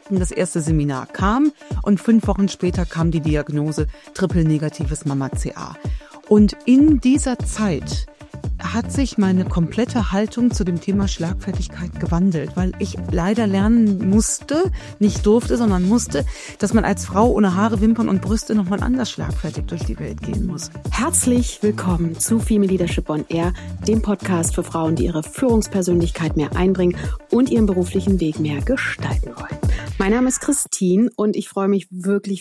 Und das erste Seminar kam und 5 Wochen später kam die Diagnose triple-negatives Mama-CA. Und in dieser Zeit hat sich meine komplette Haltung zu dem Thema Schlagfertigkeit gewandelt, weil ich leider lernen musste, nicht durfte, sondern musste, dass man als Frau ohne Haare, Wimpern und Brüste nochmal anders schlagfertig durch die Welt gehen muss. Herzlich willkommen zu Female Leadership on Air, dem Podcast für Frauen, die ihre Führungspersönlichkeit mehr einbringen und ihren beruflichen Weg mehr gestalten wollen. Mein Name ist Christine und ich freue mich wirklich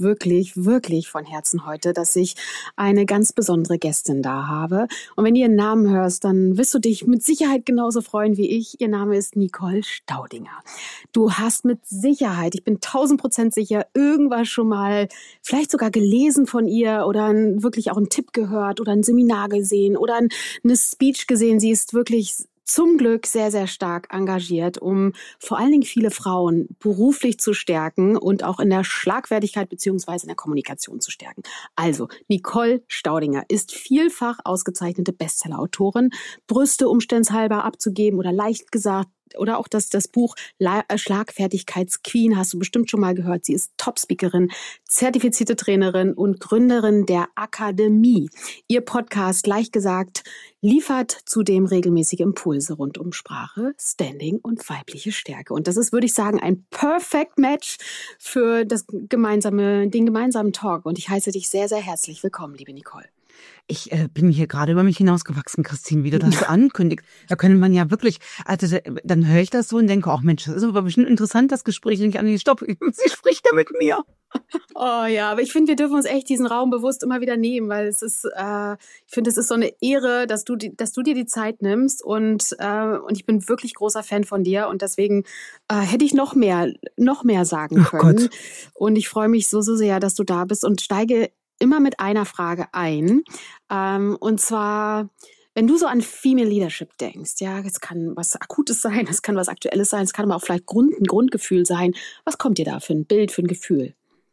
von Herzen heute, dass ich eine ganz besondere Gästin da habe. Und wenn du ihren Namen hörst, dann wirst du dich mit Sicherheit genauso freuen wie ich. Ihr Name ist Nicole Staudinger. Du hast mit Sicherheit, ich bin 1000% sicher, irgendwas schon mal vielleicht sogar gelesen von ihr oder wirklich auch einen Tipp gehört oder ein Seminar gesehen oder eine Speech gesehen. Sie ist wirklich zum Glück sehr, sehr stark engagiert, um vor allen Dingen viele Frauen beruflich zu stärken und auch in der Schlagfertigkeit beziehungsweise in der Kommunikation zu stärken. Also, Nicole Staudinger ist vielfach ausgezeichnete Bestseller-Autorin. Brüste umständhalber abzugeben oder leicht gesagt, oder auch das Buch Schlagfertigkeitsqueen hast du bestimmt schon mal gehört. Sie ist Top-Speakerin, zertifizierte Trainerin und Gründerin der Akademie. Ihr Podcast, leicht gesagt, liefert zudem regelmäßige Impulse rund um Sprache, Standing und weibliche Stärke. Und das ist, würde ich sagen, ein Perfect Match für den gemeinsamen Talk. Und ich heiße dich sehr, sehr herzlich willkommen, liebe Nicole. Ich bin hier gerade über mich hinausgewachsen, Christine, wie du das so ankündigst. Da könnte man ja wirklich, also dann höre ich das so und denke, ach Mensch, das ist aber bestimmt interessant, das Gespräch. Und ich stopp, sie spricht ja mit mir. Oh ja, aber ich finde, wir dürfen uns echt diesen Raum bewusst immer wieder nehmen, weil es ist, ich finde, es ist so eine Ehre, dass du dir die Zeit nimmst und ich bin wirklich großer Fan von dir und deswegen hätte ich noch mehr sagen können. Gott. Und ich freue mich so sehr, dass du da bist und steige immer mit einer Frage ein. Und zwar, wenn du so an Female Leadership denkst, ja, es kann was Akutes sein, es kann was Aktuelles sein, es kann aber auch vielleicht ein Grundgefühl sein. Was kommt dir da für ein Bild, für ein Gefühl?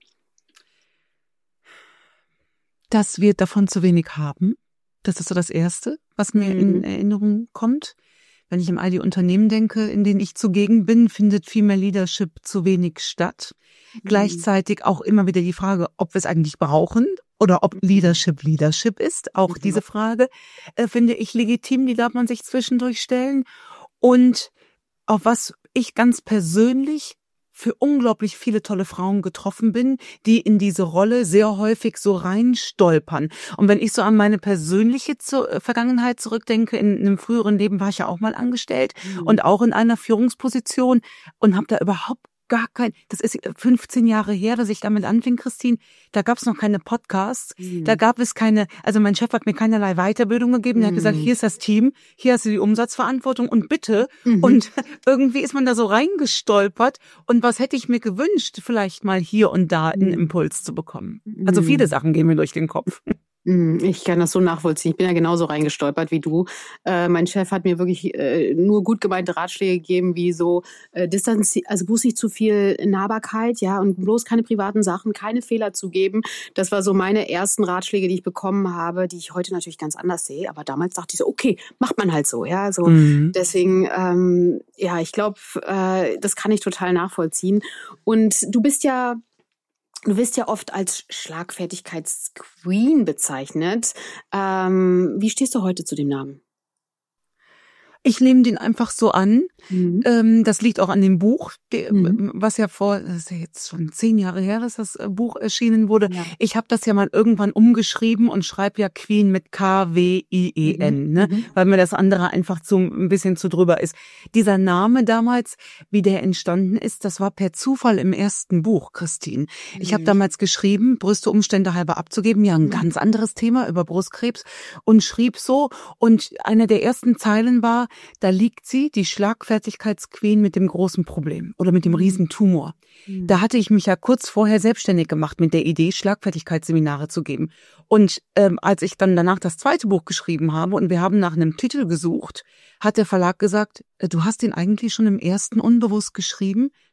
Dass wir davon zu wenig haben. Das ist so das Erste, was mir in Erinnerung kommt. Wenn ich an all die Unternehmen denke, in denen ich zugegen bin, findet Female Leadership zu wenig statt. Gleichzeitig auch immer wieder die Frage, ob wir es eigentlich brauchen oder ob Leadership ist. Auch diese Frage finde ich legitim, die darf man sich zwischendurch stellen. Und auf was ich ganz persönlich für unglaublich viele tolle Frauen getroffen bin, die in diese Rolle sehr häufig so reinstolpern. Und wenn ich so an meine persönliche Vergangenheit zurückdenke, in einem früheren Leben war ich ja auch mal angestellt und auch in einer Führungsposition und habe da überhaupt gar das ist 15 Jahre her, dass ich damit anfing, Christine, da gab es noch keine Podcasts, da gab es also mein Chef hat mir keinerlei Weiterbildung gegeben, der hat gesagt, hier ist das Team, hier hast du die Umsatzverantwortung und bitte, und irgendwie ist man da so reingestolpert und was hätte ich mir gewünscht, vielleicht mal hier und da einen Impuls zu bekommen. Also viele Sachen gehen mir durch den Kopf. Ich kann das so nachvollziehen. Ich bin ja genauso reingestolpert wie du. Mein Chef hat mir wirklich nur gut gemeinte Ratschläge gegeben, wie so also bloß nicht zu viel Nahbarkeit, ja, und bloß keine privaten Sachen, keine Fehler zugeben. Das war so meine ersten Ratschläge, die ich bekommen habe, die ich heute natürlich ganz anders sehe. Aber damals dachte ich so, okay, macht man halt so, ja. So deswegen, ja, ich glaube, das kann ich total nachvollziehen. Und du wirst ja oft als Schlagfertigkeitsqueen bezeichnet. Wie stehst du heute zu dem Namen? Ich nehme den einfach so an. Das liegt auch an dem Buch, was ja das ist ja jetzt schon 10 Jahre her, dass das Buch erschienen wurde. Ja. Ich habe das ja mal irgendwann umgeschrieben und schreibe ja Queen mit K-W-I-E-N, ne? Weil mir das andere einfach ein bisschen zu drüber ist. Dieser Name damals, wie der entstanden ist, das war per Zufall im ersten Buch, Christine. Ich habe damals geschrieben, Brüste Umstände halber abzugeben, ja ein ganz anderes Thema über Brustkrebs und schrieb so und eine der ersten Zeilen war, da liegt sie, die Schlagfertigkeitsqueen mit dem großen Problem oder mit dem Riesentumor. Da hatte ich mich ja kurz vorher selbstständig gemacht mit der Idee, Schlagfertigkeitsseminare zu geben. Und als ich dann danach das zweite Buch geschrieben habe und wir haben nach einem Titel gesucht, hat der Verlag gesagt, du hast den eigentlich schon im ersten unbewusst geschrieben,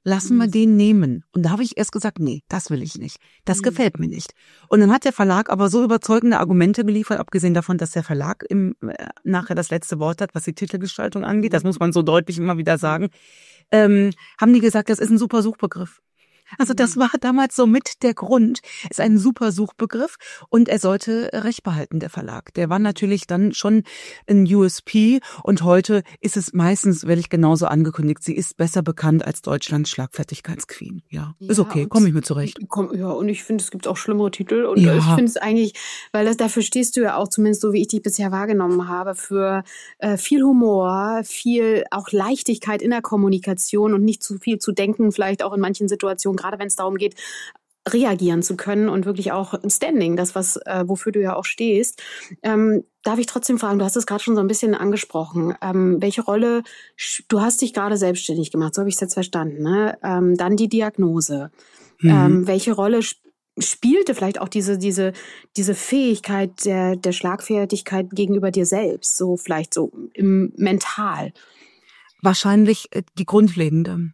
Lassen wir den nehmen. Und da habe ich erst gesagt, nee, das will ich nicht. Das gefällt mir nicht. Und dann hat der Verlag aber so überzeugende Argumente geliefert, abgesehen davon, dass der Verlag nachher das letzte Wort hat, was die Titelgestaltung angeht. Das muss man so deutlich immer wieder sagen. Haben die gesagt, das ist ein super Suchbegriff. Also das war damals so mit der Grund, ist ein super Suchbegriff und er sollte Recht behalten, der Verlag. Der war natürlich dann schon ein USP und heute ist es meistens, werde ich genauso angekündigt, sie ist besser bekannt als Deutschlands Schlagfertigkeitsqueen. Ja, ist okay, komme ich mit zurecht. Ja, und ich finde, es gibt auch schlimmere Titel und ich finde es eigentlich, weil dafür stehst du ja auch, zumindest so wie ich dich bisher wahrgenommen habe, für viel Humor, viel auch Leichtigkeit in der Kommunikation und nicht zu viel zu denken, vielleicht auch in manchen Situationen, gerade wenn es darum geht, reagieren zu können und wirklich auch Standing, das wofür du ja auch stehst. Darf ich trotzdem fragen, du hast es gerade schon so ein bisschen angesprochen, welche Rolle, du hast dich gerade selbstständig gemacht, so habe ich es jetzt verstanden, ne? Dann die Diagnose. Welche Rolle spielte vielleicht auch diese Fähigkeit der Schlagfertigkeit gegenüber dir selbst, so vielleicht so im Mental? Wahrscheinlich die grundlegende.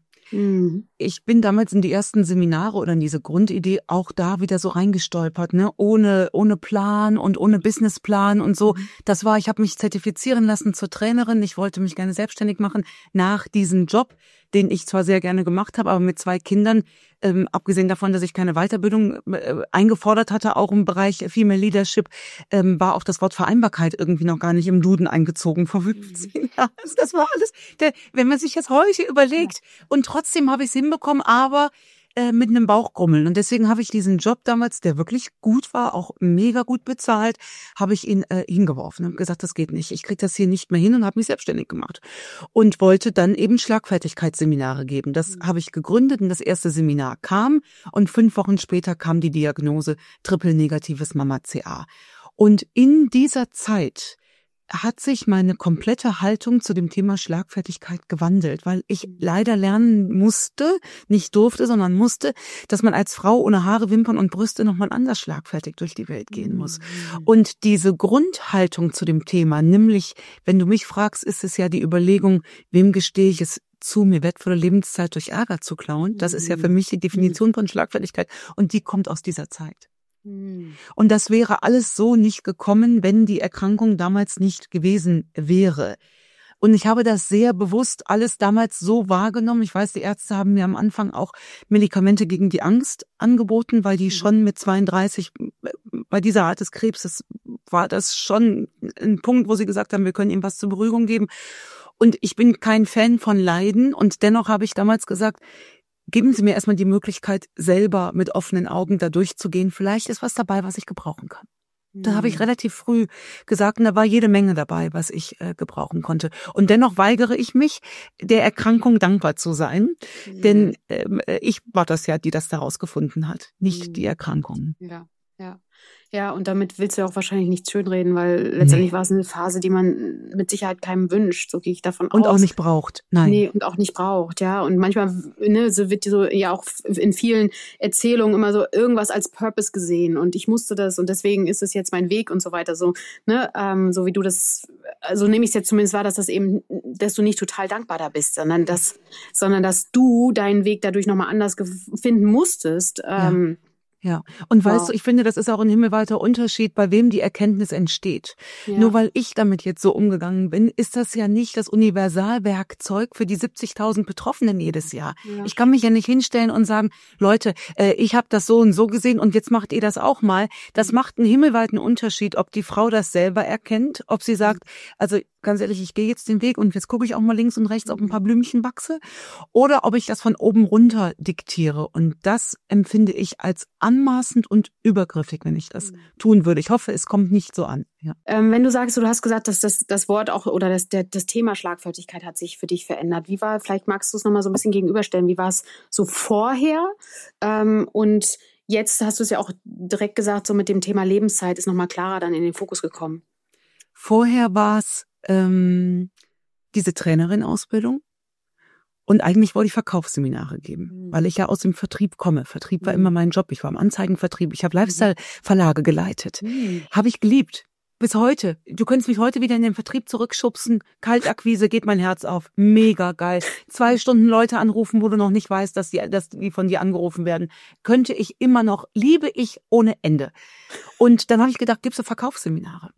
Ich bin damals in die ersten Seminare oder in diese Grundidee auch da wieder so reingestolpert, ne, ohne Plan und ohne Businessplan und so. Das war, ich habe mich zertifizieren lassen zur Trainerin. Ich wollte mich gerne selbstständig machen nach diesem Job, den ich zwar sehr gerne gemacht habe, aber mit 2 Kindern, abgesehen davon, dass ich keine Weiterbildung eingefordert hatte, auch im Bereich Female Leadership, war auch das Wort Vereinbarkeit irgendwie noch gar nicht im Duden eingezogen vor 15 Jahren. Das war alles, wenn man sich das heute überlegt. Und trotzdem habe ich es hinbekommen, aber mit einem Bauchgrummeln. Und deswegen habe ich diesen Job damals, der wirklich gut war, auch mega gut bezahlt, habe ich ihn hingeworfen. Habe gesagt, das geht nicht. Ich kriege das hier nicht mehr hin und habe mich selbstständig gemacht. Und wollte dann eben Schlagfertigkeitsseminare geben. Das habe ich gegründet und das erste Seminar kam. Und 5 Wochen später kam die Diagnose triple-negatives Mama-CA. Und in dieser Zeit hat sich meine komplette Haltung zu dem Thema Schlagfertigkeit gewandelt, weil ich leider lernen musste, nicht durfte, sondern musste, dass man als Frau ohne Haare, Wimpern und Brüste nochmal anders schlagfertig durch die Welt gehen muss. Und diese Grundhaltung zu dem Thema, nämlich, wenn du mich fragst, ist es ja die Überlegung, wem gestehe ich es zu, mir wertvolle Lebenszeit durch Ärger zu klauen. Das ist ja für mich die Definition von Schlagfertigkeit und die kommt aus dieser Zeit. Und das wäre alles so nicht gekommen, wenn die Erkrankung damals nicht gewesen wäre. Und ich habe das sehr bewusst alles damals so wahrgenommen. Ich weiß, die Ärzte haben mir am Anfang auch Medikamente gegen die Angst angeboten, weil die schon mit 32, bei dieser Art des Krebses war das schon ein Punkt, wo sie gesagt haben, wir können ihm was zur Beruhigung geben. Und ich bin kein Fan von Leiden. Und dennoch habe ich damals gesagt, geben Sie mir erstmal die Möglichkeit, selber mit offenen Augen da durchzugehen. Vielleicht ist was dabei, was ich gebrauchen kann. Da habe ich relativ früh gesagt, und da war jede Menge dabei, was ich gebrauchen konnte. Und dennoch weigere ich mich, der Erkrankung dankbar zu sein. Denn ich war das ja, die das da rausgefunden hat, nicht die Erkrankung. Ja, und damit willst du ja auch wahrscheinlich nichts schönreden, weil letztendlich war es eine Phase, die man mit Sicherheit keinem wünscht, so gehe ich davon aus. Und auch nicht braucht, nein. Nee, und auch nicht braucht, ja. Und manchmal so wird so ja auch in vielen Erzählungen immer so irgendwas als Purpose gesehen und ich musste das und deswegen ist es jetzt mein Weg und so weiter, so, ne, so wie du das, also nehme ich es jetzt zumindest wahr, dass dass du nicht total dankbar da bist, sondern dass du deinen Weg dadurch nochmal anders finden musstest, Ja, und weißt du, ich finde, das ist auch ein himmelweiter Unterschied, bei wem die Erkenntnis entsteht. Ja. Nur weil ich damit jetzt so umgegangen bin, ist das ja nicht das Universalwerkzeug für die 70.000 Betroffenen jedes Jahr. Ja. Ich kann mich ja nicht hinstellen und sagen, Leute, ich habe das so und so gesehen und jetzt macht ihr das auch mal. Das macht einen himmelweiten Unterschied, ob die Frau das selber erkennt, ob sie sagt, also ganz ehrlich, ich gehe jetzt den Weg und jetzt gucke ich auch mal links und rechts, ob ein paar Blümchen wachse, oder ob ich das von oben runter diktiere. Und das empfinde ich als anmaßend und übergriffig, wenn ich das tun würde. Ich hoffe, es kommt nicht so an. Ja. Wenn du sagst, du hast gesagt, dass das Wort auch oder das Thema Schlagfertigkeit hat sich für dich verändert. Vielleicht magst du es nochmal so ein bisschen gegenüberstellen. Wie war es so vorher? Und jetzt hast du es ja auch direkt gesagt, so mit dem Thema Lebenszeit ist nochmal klarer dann in den Fokus gekommen. Vorher war es diese Trainerin-Ausbildung. Und eigentlich wollte ich Verkaufsseminare geben, weil ich ja aus dem Vertrieb komme. Vertrieb war immer mein Job. Ich war im Anzeigenvertrieb. Ich habe Lifestyle-Verlage geleitet. Habe ich geliebt. Bis heute. Du könntest mich heute wieder in den Vertrieb zurückschubsen. Kaltakquise, geht mein Herz auf. Mega geil. 2 Stunden Leute anrufen, wo du noch nicht weißt, dass die von dir angerufen werden. Könnte ich immer noch, liebe ich ohne Ende. Und dann habe ich gedacht, gibst du Verkaufsseminare?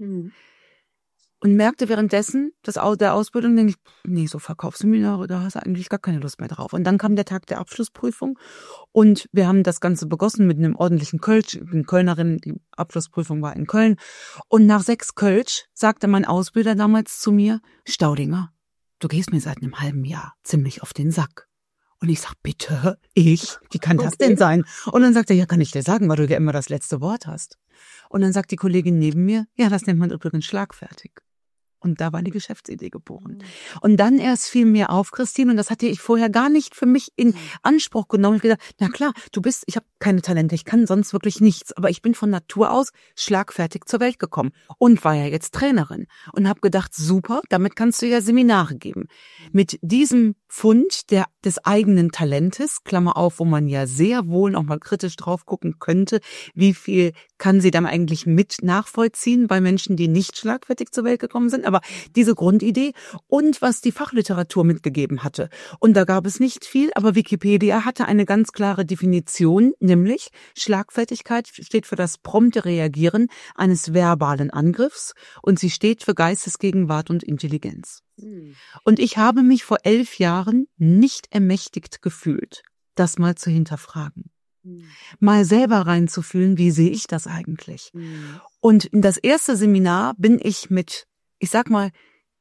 Und merkte währenddessen, der Ausbildung, denke ich, nee, so Verkaufsseminare, da hast du eigentlich gar keine Lust mehr drauf. Und dann kam der Tag der Abschlussprüfung und wir haben das Ganze begossen mit einem ordentlichen Kölsch. Ich bin Kölnerin, die Abschlussprüfung war in Köln. Und nach 6 Kölsch sagte mein Ausbilder damals zu mir, Staudinger, du gehst mir seit einem halben Jahr ziemlich auf den Sack. Und ich sag, bitte, ich? Wie kann das denn sein? Und dann sagt er, ja, kann ich dir sagen, weil du ja immer das letzte Wort hast. Und dann sagt die Kollegin neben mir, ja, das nennt man übrigens schlagfertig. Und da war die Geschäftsidee geboren. Und dann erst fiel mir auf, Christine, und das hatte ich vorher gar nicht für mich in Anspruch genommen. Ich gedacht, na klar, ich habe keine Talente, ich kann sonst wirklich nichts. Aber ich bin von Natur aus schlagfertig zur Welt gekommen und war ja jetzt Trainerin. Und habe gedacht, super, damit kannst du ja Seminare geben. Mit diesem Fund des eigenen Talentes, Klammer auf, wo man ja sehr wohl noch mal kritisch drauf gucken könnte, wie viel kann sie dann eigentlich mit nachvollziehen bei Menschen, die nicht schlagfertig zur Welt gekommen sind. Aber diese Grundidee und was die Fachliteratur mitgegeben hatte. Und da gab es nicht viel, aber Wikipedia hatte eine ganz klare Definition, nämlich Schlagfertigkeit steht für das prompte Reagieren eines verbalen Angriffs und sie steht für Geistesgegenwart und Intelligenz. Und ich habe mich vor 11 Jahren nicht ermächtigt gefühlt, das mal zu hinterfragen. Mal selber reinzufühlen, wie sehe ich das eigentlich? Und in das erste Seminar bin ich mit, ich sag mal,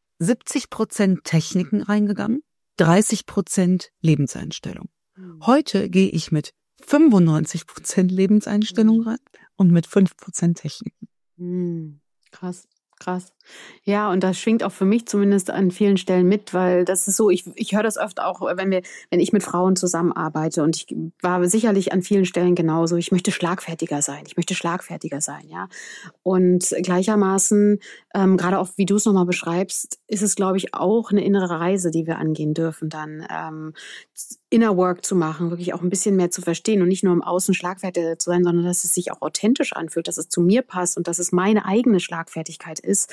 70% Techniken reingegangen, 30% Lebenseinstellung. Heute gehe ich mit 95% Lebenseinstellung rein und mit 5% Techniken. Krass. Ja, und das schwingt auch für mich zumindest an vielen Stellen mit, weil das ist so, ich höre das oft auch, wenn ich mit Frauen zusammenarbeite und ich war sicherlich an vielen Stellen genauso, ich möchte schlagfertiger sein, ja. Und gleichermaßen, gerade auch wie du es nochmal beschreibst, ist es, glaube ich, auch eine innere Reise, die wir angehen dürfen, dann Inner Work zu machen, wirklich auch ein bisschen mehr zu verstehen und nicht nur im Außen schlagfertig zu sein, sondern dass es sich auch authentisch anfühlt, dass es zu mir passt und dass es meine eigene Schlagfertigkeit ist.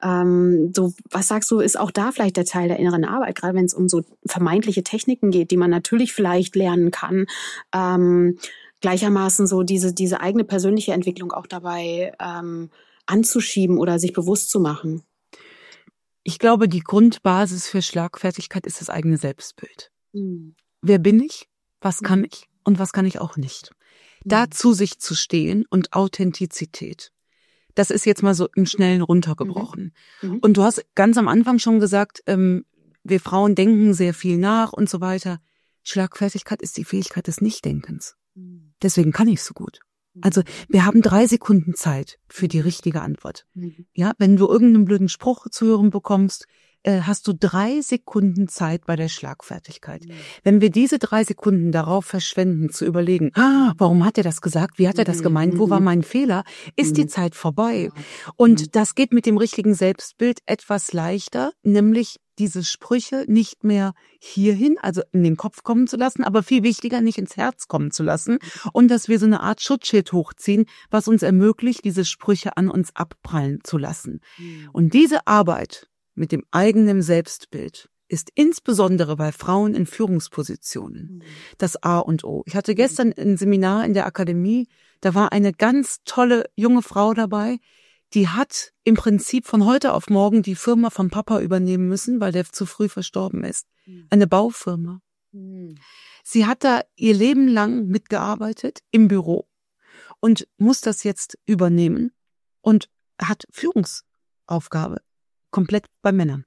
So, was sagst du, ist auch da vielleicht der Teil der inneren Arbeit, gerade wenn es um so vermeintliche Techniken geht, die man natürlich vielleicht lernen kann, gleichermaßen so diese eigene persönliche Entwicklung auch dabei anzuschieben oder sich bewusst zu machen? Ich glaube, die Grundbasis für Schlagfertigkeit ist das eigene Selbstbild. Wer bin ich? Was kann ich? Und was kann ich auch nicht? Da zu sich zu stehen und Authentizität. Das ist jetzt mal so im Schnellen runtergebrochen. Und du hast ganz am Anfang schon gesagt, wir Frauen denken sehr viel nach und so weiter. Schlagfertigkeit ist die Fähigkeit des Nichtdenkens. Deswegen kann ich so gut. Also wir haben 3 Sekunden Zeit für die richtige Antwort. Ja, wenn du irgendeinen blöden Spruch zu hören bekommst, hast du 3 Sekunden Zeit bei der Schlagfertigkeit. Wenn wir diese 3 Sekunden darauf verschwenden, zu überlegen, warum hat er das gesagt, wie hat er das gemeint, wo war mein Fehler, ist die Zeit vorbei. Und das geht mit dem richtigen Selbstbild etwas leichter, nämlich diese Sprüche nicht mehr hierhin, also in den Kopf kommen zu lassen, aber viel wichtiger, nicht ins Herz kommen zu lassen und dass wir so eine Art Schutzschild hochziehen, was uns ermöglicht, diese Sprüche an uns abprallen zu lassen. Und diese Arbeit mit dem eigenen Selbstbild ist insbesondere bei Frauen in Führungspositionen das A und O. Ich hatte gestern ein Seminar in der Akademie, da war eine ganz tolle junge Frau dabei, die hat im Prinzip von heute auf morgen die Firma vom Papa übernehmen müssen, weil der zu früh verstorben ist. Eine Baufirma. Sie hat da ihr Leben lang mitgearbeitet im Büro und muss das jetzt übernehmen und hat Führungsaufgabe komplett bei Männern.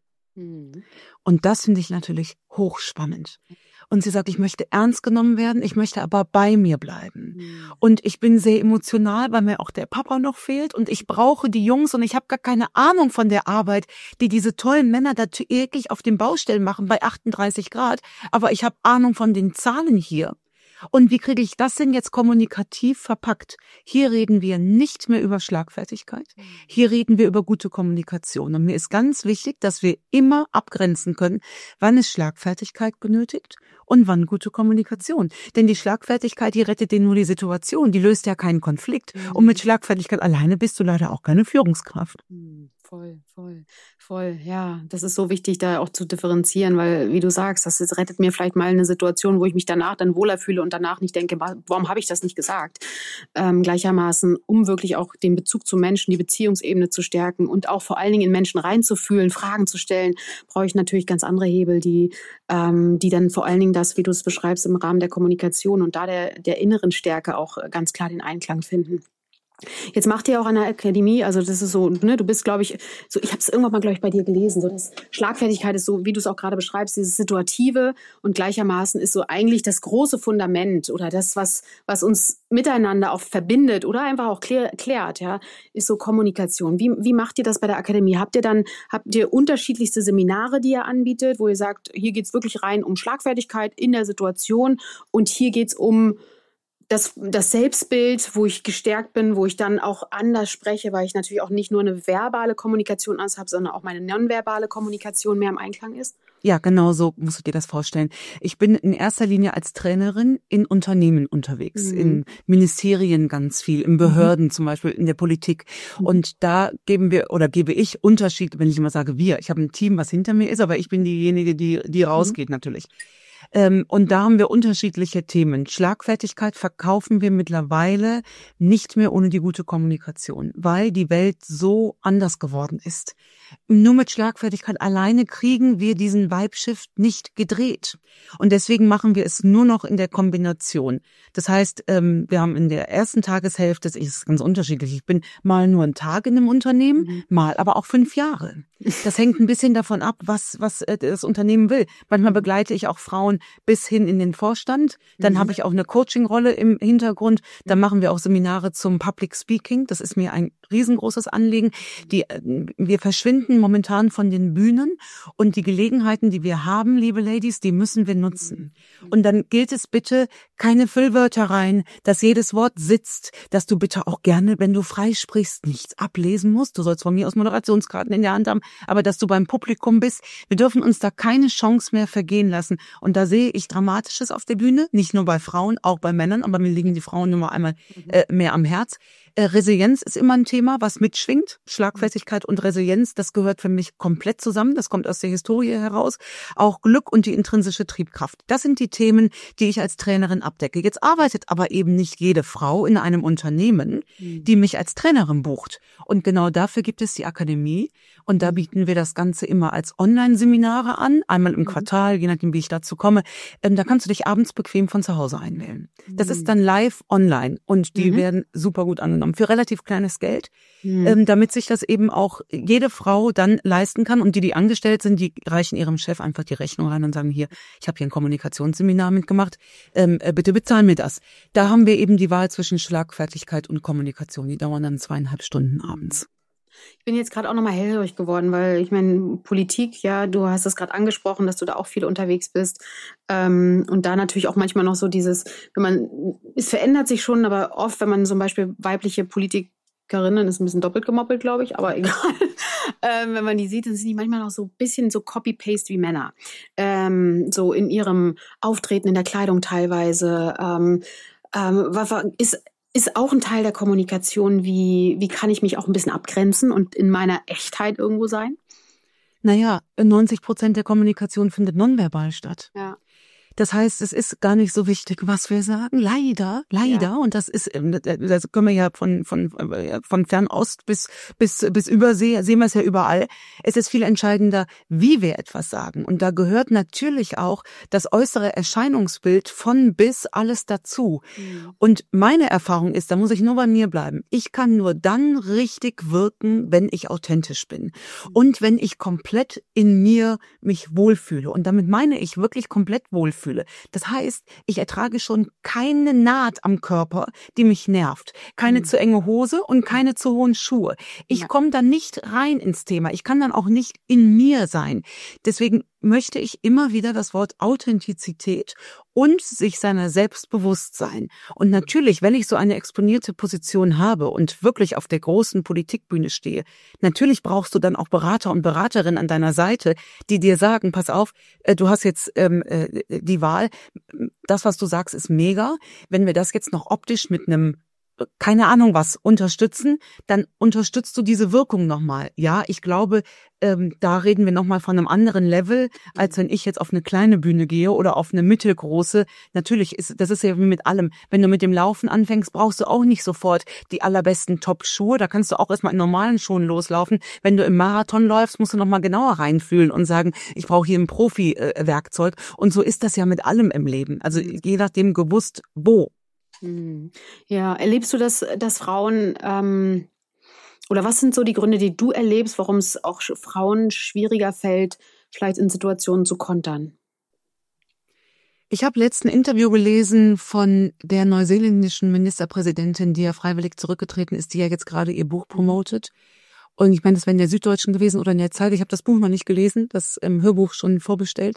Und das finde ich natürlich hochspannend. Und sie sagt, ich möchte ernst genommen werden, ich möchte aber bei mir bleiben. Und ich bin sehr emotional, weil mir auch der Papa noch fehlt und ich brauche die Jungs und ich habe gar keine Ahnung von der Arbeit, die diese tollen Männer da täglich auf den Baustellen machen bei 38 Grad. Aber ich habe Ahnung von den Zahlen hier. Und wie kriege ich das denn jetzt kommunikativ verpackt? Hier reden wir nicht mehr über Schlagfertigkeit. Hier reden wir über gute Kommunikation. Und mir ist ganz wichtig, dass wir immer abgrenzen können, wann ist Schlagfertigkeit benötigt und wann gute Kommunikation. Denn die Schlagfertigkeit, die rettet dir nur die Situation, die löst ja keinen Konflikt. Und mit Schlagfertigkeit alleine bist du leider auch keine Führungskraft. Voll. Ja, das ist so wichtig, da auch zu differenzieren, weil, wie du sagst, das rettet mir vielleicht mal eine Situation, wo ich mich danach dann wohler fühle und danach nicht denke, warum habe ich das nicht gesagt? Gleichermaßen, um wirklich auch den Bezug zu Menschen, die Beziehungsebene zu stärken und auch vor allen Dingen in Menschen reinzufühlen, Fragen zu stellen, brauche ich natürlich ganz andere Hebel, die dann vor allen Dingen das, wie du es beschreibst, im Rahmen der Kommunikation und da der inneren Stärke auch ganz klar den Einklang finden. Jetzt macht ihr auch an der Akademie, also das ist so, ne, du bist, glaube ich, so, ich habe es irgendwann mal, glaube ich, bei dir gelesen, so das Schlagfertigkeit ist so, wie du es auch gerade beschreibst, dieses Situative und gleichermaßen ist so eigentlich das große Fundament oder das, was uns miteinander auch verbindet oder einfach auch klärt, ja, ist so Kommunikation. Wie macht ihr das bei der Akademie? Habt ihr unterschiedlichste Seminare, die ihr anbietet, wo ihr sagt, hier geht's wirklich rein um Schlagfertigkeit in der Situation und hier geht's um das Selbstbild, wo ich gestärkt bin, wo ich dann auch anders spreche, weil ich natürlich auch nicht nur eine verbale Kommunikation habe, sondern auch meine nonverbale Kommunikation mehr im Einklang ist? Ja, genau so musst du dir das vorstellen. Ich bin in erster Linie als Trainerin in Unternehmen unterwegs, in Ministerien ganz viel, in Behörden zum Beispiel, in der Politik. Und da gebe ich Unterschied, wenn ich immer sage wir. Ich habe ein Team, was hinter mir ist, aber ich bin diejenige, die rausgeht natürlich. Und da haben wir unterschiedliche Themen. Schlagfertigkeit verkaufen wir mittlerweile nicht mehr ohne die gute Kommunikation, weil die Welt so anders geworden ist. Nur mit Schlagfertigkeit alleine kriegen wir diesen Vibe-Shift nicht gedreht. Und deswegen machen wir es nur noch in der Kombination. Das heißt, wir haben in der ersten Tageshälfte, das ist ganz unterschiedlich, ich bin mal nur einen Tag in einem Unternehmen, mal aber auch 5 Jahre. Das hängt ein bisschen davon ab, was das Unternehmen will. Manchmal begleite ich auch Frauen bis hin in den Vorstand. Dann habe ich auch eine Coaching-Rolle im Hintergrund. Dann machen wir auch Seminare zum Public Speaking. Das ist mir ein riesengroßes Anliegen. Wir verschwinden momentan von den Bühnen und die Gelegenheiten, die wir haben, liebe Ladies, die müssen wir nutzen. Und dann gilt es bitte, keine Füllwörter rein, dass jedes Wort sitzt, dass du bitte auch gerne, wenn du frei sprichst, nichts ablesen musst. Du sollst von mir aus Moderationskarten in der Hand haben, aber dass du beim Publikum bist. Wir dürfen uns da keine Chance mehr vergehen lassen. Und da sehe ich Dramatisches auf der Bühne, nicht nur bei Frauen, auch bei Männern, aber mir liegen die Frauen nur mal einmal mehr am Herz. Resilienz ist immer ein Thema, was mitschwingt. Schlagfertigkeit und Resilienz, das gehört für mich komplett zusammen. Das kommt aus der Historie heraus. Auch Glück und die intrinsische Triebkraft. Das sind die Themen, die ich als Trainerin abdecke. Jetzt arbeitet aber eben nicht jede Frau in einem Unternehmen, die mich als Trainerin bucht. Und genau dafür gibt es die Akademie. Und da bieten wir das Ganze immer als Online-Seminare an, einmal im Quartal, je nachdem, wie ich dazu komme. Da kannst du dich abends bequem von zu Hause einwählen. Das ist dann live online und die werden super gut angenommen. Für relativ kleines Geld, damit sich das eben auch jede Frau dann leisten kann. Und die angestellt sind, die reichen ihrem Chef einfach die Rechnung rein und sagen, hier, ich habe hier ein Kommunikationsseminar mitgemacht, bitte bezahl mir das. Da haben wir eben die Wahl zwischen Schlagfertigkeit und Kommunikation. Die dauern dann 2,5 Stunden abends. Ich bin jetzt gerade auch nochmal hellhörig geworden, weil ich meine, Politik, ja, du hast es gerade angesprochen, dass du da auch viel unterwegs bist. Und da natürlich auch manchmal noch so dieses, es verändert sich schon, aber oft, wenn man zum Beispiel weibliche Politikerinnen, ist ein bisschen doppelt gemoppelt, glaube ich, aber egal. Wenn man die sieht, dann sind die manchmal noch so ein bisschen so Copy-Paste wie Männer. So in ihrem Auftreten, in der Kleidung teilweise. Ist auch ein Teil der Kommunikation, wie kann ich mich auch ein bisschen abgrenzen und in meiner Echtheit irgendwo sein? Naja, 90% der Kommunikation findet nonverbal statt. Ja. Das heißt, es ist gar nicht so wichtig, was wir sagen. Leider. Ja. Und das können wir ja von Fernost bis Übersee, sehen wir es ja überall. Es ist viel entscheidender, wie wir etwas sagen. Und da gehört natürlich auch das äußere Erscheinungsbild von bis alles dazu. Und meine Erfahrung ist, da muss ich nur bei mir bleiben. Ich kann nur dann richtig wirken, wenn ich authentisch bin. Und wenn ich komplett in mir mich wohlfühle. Und damit meine ich wirklich komplett wohlfühle. Das heißt, ich ertrage schon keine Naht am Körper, die mich nervt. Keine zu enge Hose und keine zu hohen Schuhe. Ich komme dann nicht rein ins Thema. Ich kann dann auch nicht in mir sein. Deswegen möchte ich immer wieder das Wort Authentizität und sich seiner selbst bewusst sein. Und natürlich, wenn ich so eine exponierte Position habe und wirklich auf der großen Politikbühne stehe, natürlich brauchst du dann auch Berater und Beraterinnen an deiner Seite, die dir sagen, pass auf, du hast jetzt die Wahl, das, was du sagst, ist mega. Wenn wir das jetzt noch optisch mit einem keine Ahnung was unterstützen, dann unterstützt du diese Wirkung nochmal. Ja, ich glaube, da reden wir nochmal von einem anderen Level, als wenn ich jetzt auf eine kleine Bühne gehe oder auf eine mittelgroße. Natürlich das ist ja wie mit allem. Wenn du mit dem Laufen anfängst, brauchst du auch nicht sofort die allerbesten Top-Schuhe. Da kannst du auch erstmal in normalen Schuhen loslaufen. Wenn du im Marathon läufst, musst du nochmal genauer reinfühlen und sagen, ich brauche hier ein Profi-Werkzeug. Und so ist das ja mit allem im Leben. Also je nachdem gewusst, wo. Ja, erlebst du, dass Frauen, oder was sind so die Gründe, die du erlebst, warum es auch Frauen schwieriger fällt, vielleicht in Situationen zu kontern? Ich habe letztens ein Interview gelesen von der neuseeländischen Ministerpräsidentin, die ja freiwillig zurückgetreten ist, die ja jetzt gerade ihr Buch promotet. Und ich meine, das wäre in der Süddeutschen gewesen oder in der Zeit. Ich habe das Buch noch nicht gelesen, das Hörbuch schon vorbestellt.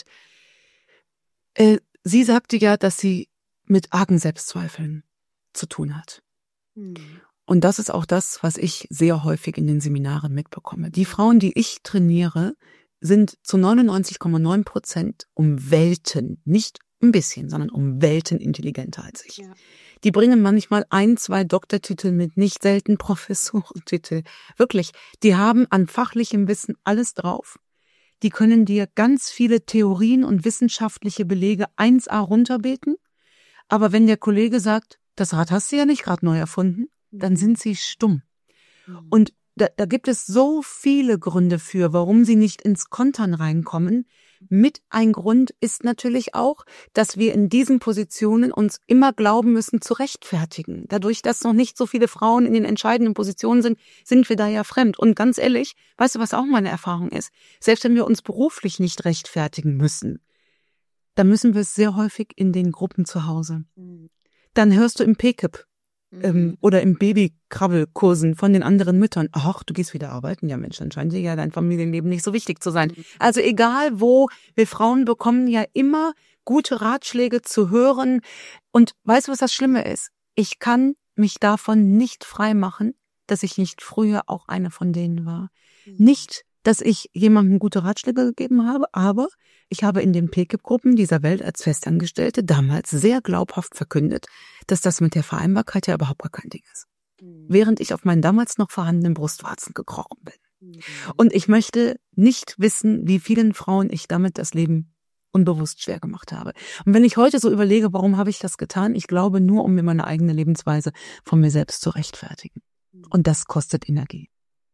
Sie sagte ja, dass sie mit argen Selbstzweifeln zu tun hat. Und das ist auch das, was ich sehr häufig in den Seminaren mitbekomme. Die Frauen, die ich trainiere, sind zu 99,9% um Welten, nicht ein bisschen, sondern um Welten intelligenter als ich. Ja. Die bringen manchmal 1, 2 Doktortitel mit, nicht selten Professorentitel. Wirklich, die haben an fachlichem Wissen alles drauf. Die können dir ganz viele Theorien und wissenschaftliche Belege 1a runterbeten. Aber wenn der Kollege sagt, das Rad hast du ja nicht gerade neu erfunden, dann sind sie stumm. Und da gibt es so viele Gründe für, warum sie nicht ins Kontern reinkommen. Mit ein Grund ist natürlich auch, dass wir in diesen Positionen uns immer glauben müssen zu rechtfertigen. Dadurch, dass noch nicht so viele Frauen in den entscheidenden Positionen sind, sind wir da ja fremd. Und ganz ehrlich, weißt du, was auch meine Erfahrung ist? Selbst wenn wir uns beruflich nicht rechtfertigen müssen, dann müssen wir es sehr häufig in den Gruppen zu Hause. Dann hörst du im PKIP oder im Babykrabbelkursen von den anderen Müttern, ach, du gehst wieder arbeiten? Ja Mensch, dann scheint dir ja dein Familienleben nicht so wichtig zu sein. Also egal wo, wir Frauen bekommen ja immer gute Ratschläge zu hören. Und weißt du, was das Schlimme ist? Ich kann mich davon nicht frei machen, dass ich nicht früher auch eine von denen war. Nicht, dass ich jemandem gute Ratschläge gegeben habe, aber ich habe in den PKIP-Gruppen dieser Welt als Festangestellte damals sehr glaubhaft verkündet, dass das mit der Vereinbarkeit ja überhaupt gar kein Ding ist. Während ich auf meinen damals noch vorhandenen Brustwarzen gekrochen bin. Und ich möchte nicht wissen, wie vielen Frauen ich damit das Leben unbewusst schwer gemacht habe. Und wenn ich heute so überlege, warum habe ich das getan? Ich glaube nur, um mir meine eigene Lebensweise von mir selbst zu rechtfertigen. Und das kostet Energie.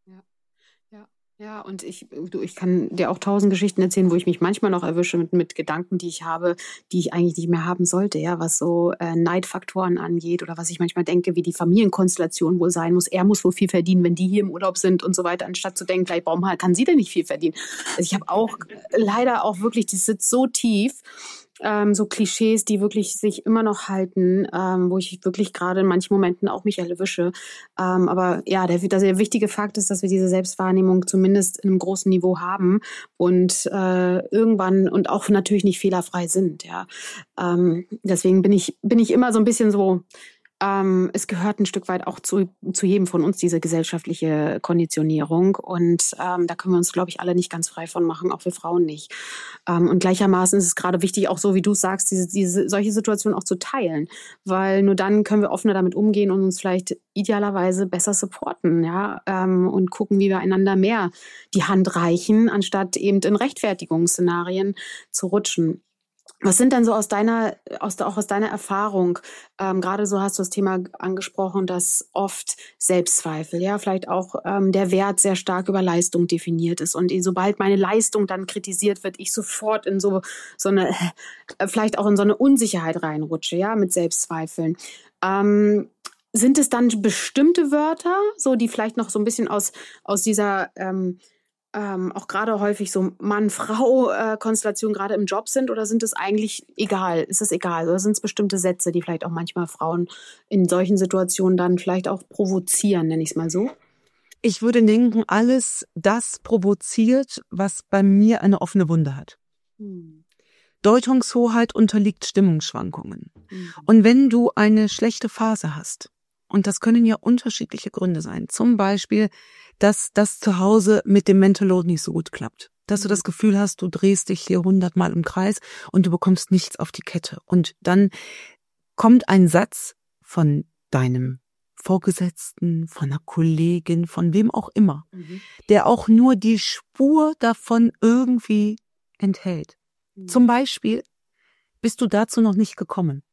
Ja, und ich kann dir auch 1000 Geschichten erzählen, wo ich mich manchmal noch erwische mit Gedanken, die ich habe, die ich eigentlich nicht mehr haben sollte, ja, was so Neidfaktoren angeht oder was ich manchmal denke, wie die Familienkonstellation wohl sein muss. Er muss wohl viel verdienen, wenn die hier im Urlaub sind und so weiter, anstatt zu denken, vielleicht, warum kann sie denn nicht viel verdienen? Also ich habe auch leider auch wirklich, das sitzt so tief, so Klischees, die wirklich sich immer noch halten, wo ich wirklich gerade in manchen Momenten auch mich erwische. Aber ja, der wichtige Fakt ist, dass wir diese Selbstwahrnehmung zumindest in einem großen Niveau haben und irgendwann und auch natürlich nicht fehlerfrei sind. Ja, deswegen bin ich immer so ein bisschen so. Es gehört ein Stück weit auch zu jedem von uns, diese gesellschaftliche Konditionierung. Und da können wir uns, glaube ich, alle nicht ganz frei von machen, auch wir Frauen nicht. Und gleichermaßen ist es gerade wichtig, auch so wie du sagst, solche Situationen auch zu teilen. Weil nur dann können wir offener damit umgehen und uns vielleicht idealerweise besser supporten, ja, und gucken, wie wir einander mehr die Hand reichen, anstatt eben in Rechtfertigungsszenarien zu rutschen. Was sind denn so aus deiner Erfahrung, gerade so hast du das Thema angesprochen, dass oft Selbstzweifel, ja, vielleicht auch der Wert sehr stark über Leistung definiert ist und sobald meine Leistung dann kritisiert wird, ich sofort in so eine, vielleicht auch in so eine Unsicherheit reinrutsche, ja, mit Selbstzweifeln. Sind es dann bestimmte Wörter, so die vielleicht noch so ein bisschen aus dieser auch gerade häufig so Mann-Frau-Konstellationen gerade im Job sind, oder sind es eigentlich egal? Ist es egal? Oder sind es bestimmte Sätze, die vielleicht auch manchmal Frauen in solchen Situationen dann vielleicht auch provozieren, nenne ich es mal so? Ich würde denken, alles das provoziert, was bei mir eine offene Wunde hat. Deutungshoheit unterliegt Stimmungsschwankungen. Und wenn du eine schlechte Phase hast, und das können ja unterschiedliche Gründe sein, zum Beispiel, dass das zu Hause mit dem Mental Load nicht so gut klappt, dass du das Gefühl hast, du drehst dich hier 100-mal im Kreis und du bekommst nichts auf die Kette. Und dann kommt ein Satz von deinem Vorgesetzten, von einer Kollegin, von wem auch immer, der auch nur die Spur davon irgendwie enthält. Zum Beispiel bist du dazu noch nicht gekommen.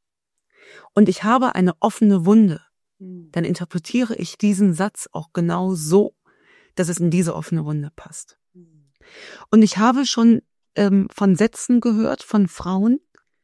Und ich habe eine offene Wunde. Dann interpretiere ich diesen Satz auch genau so, dass es in diese offene Wunde passt. Und ich habe schon von Sätzen gehört, von Frauen,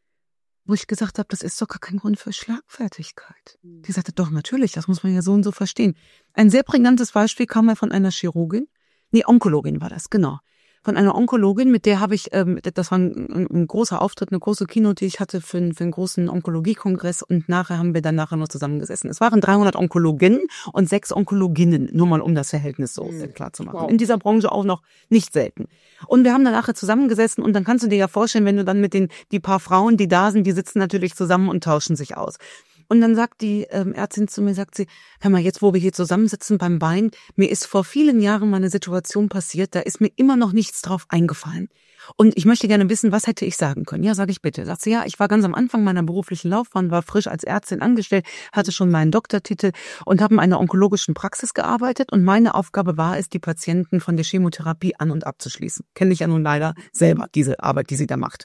wo ich gesagt habe, das ist doch gar kein Grund für Schlagfertigkeit. Die sagte, doch, natürlich, das muss man ja so und so verstehen. Ein sehr prägnantes Beispiel kam mal von einer Chirurgin, Onkologin war das, genau. Von einer Onkologin, mit der habe ich, das war ein großer Auftritt, eine große Keynote, die ich hatte für einen großen Onkologiekongress und nachher haben wir dann noch zusammengesessen. Es waren 300 Onkologinnen und 6 Onkologinnen, nur mal um das Verhältnis so klar zu machen. Wow. In dieser Branche auch noch nicht selten. Und wir haben dann nachher zusammengesessen und dann kannst du dir ja vorstellen, wenn du dann mit die paar Frauen, die da sind, die sitzen natürlich zusammen und tauschen sich aus. Und dann sagt die Ärztin zu mir, sagt sie, hör mal, jetzt wo wir hier zusammensitzen beim Bein, mir ist vor vielen Jahren mal eine Situation passiert, da ist mir immer noch nichts drauf eingefallen. Und ich möchte gerne wissen, was hätte ich sagen können? Ja, sage ich bitte. Sagt sie, ja, ich war ganz am Anfang meiner beruflichen Laufbahn, war frisch als Ärztin angestellt, hatte schon meinen Doktortitel und habe in einer onkologischen Praxis gearbeitet und meine Aufgabe war es, die Patienten von der Chemotherapie an- und abzuschließen. Kenne ich ja nun leider selber, diese Arbeit, die sie da macht.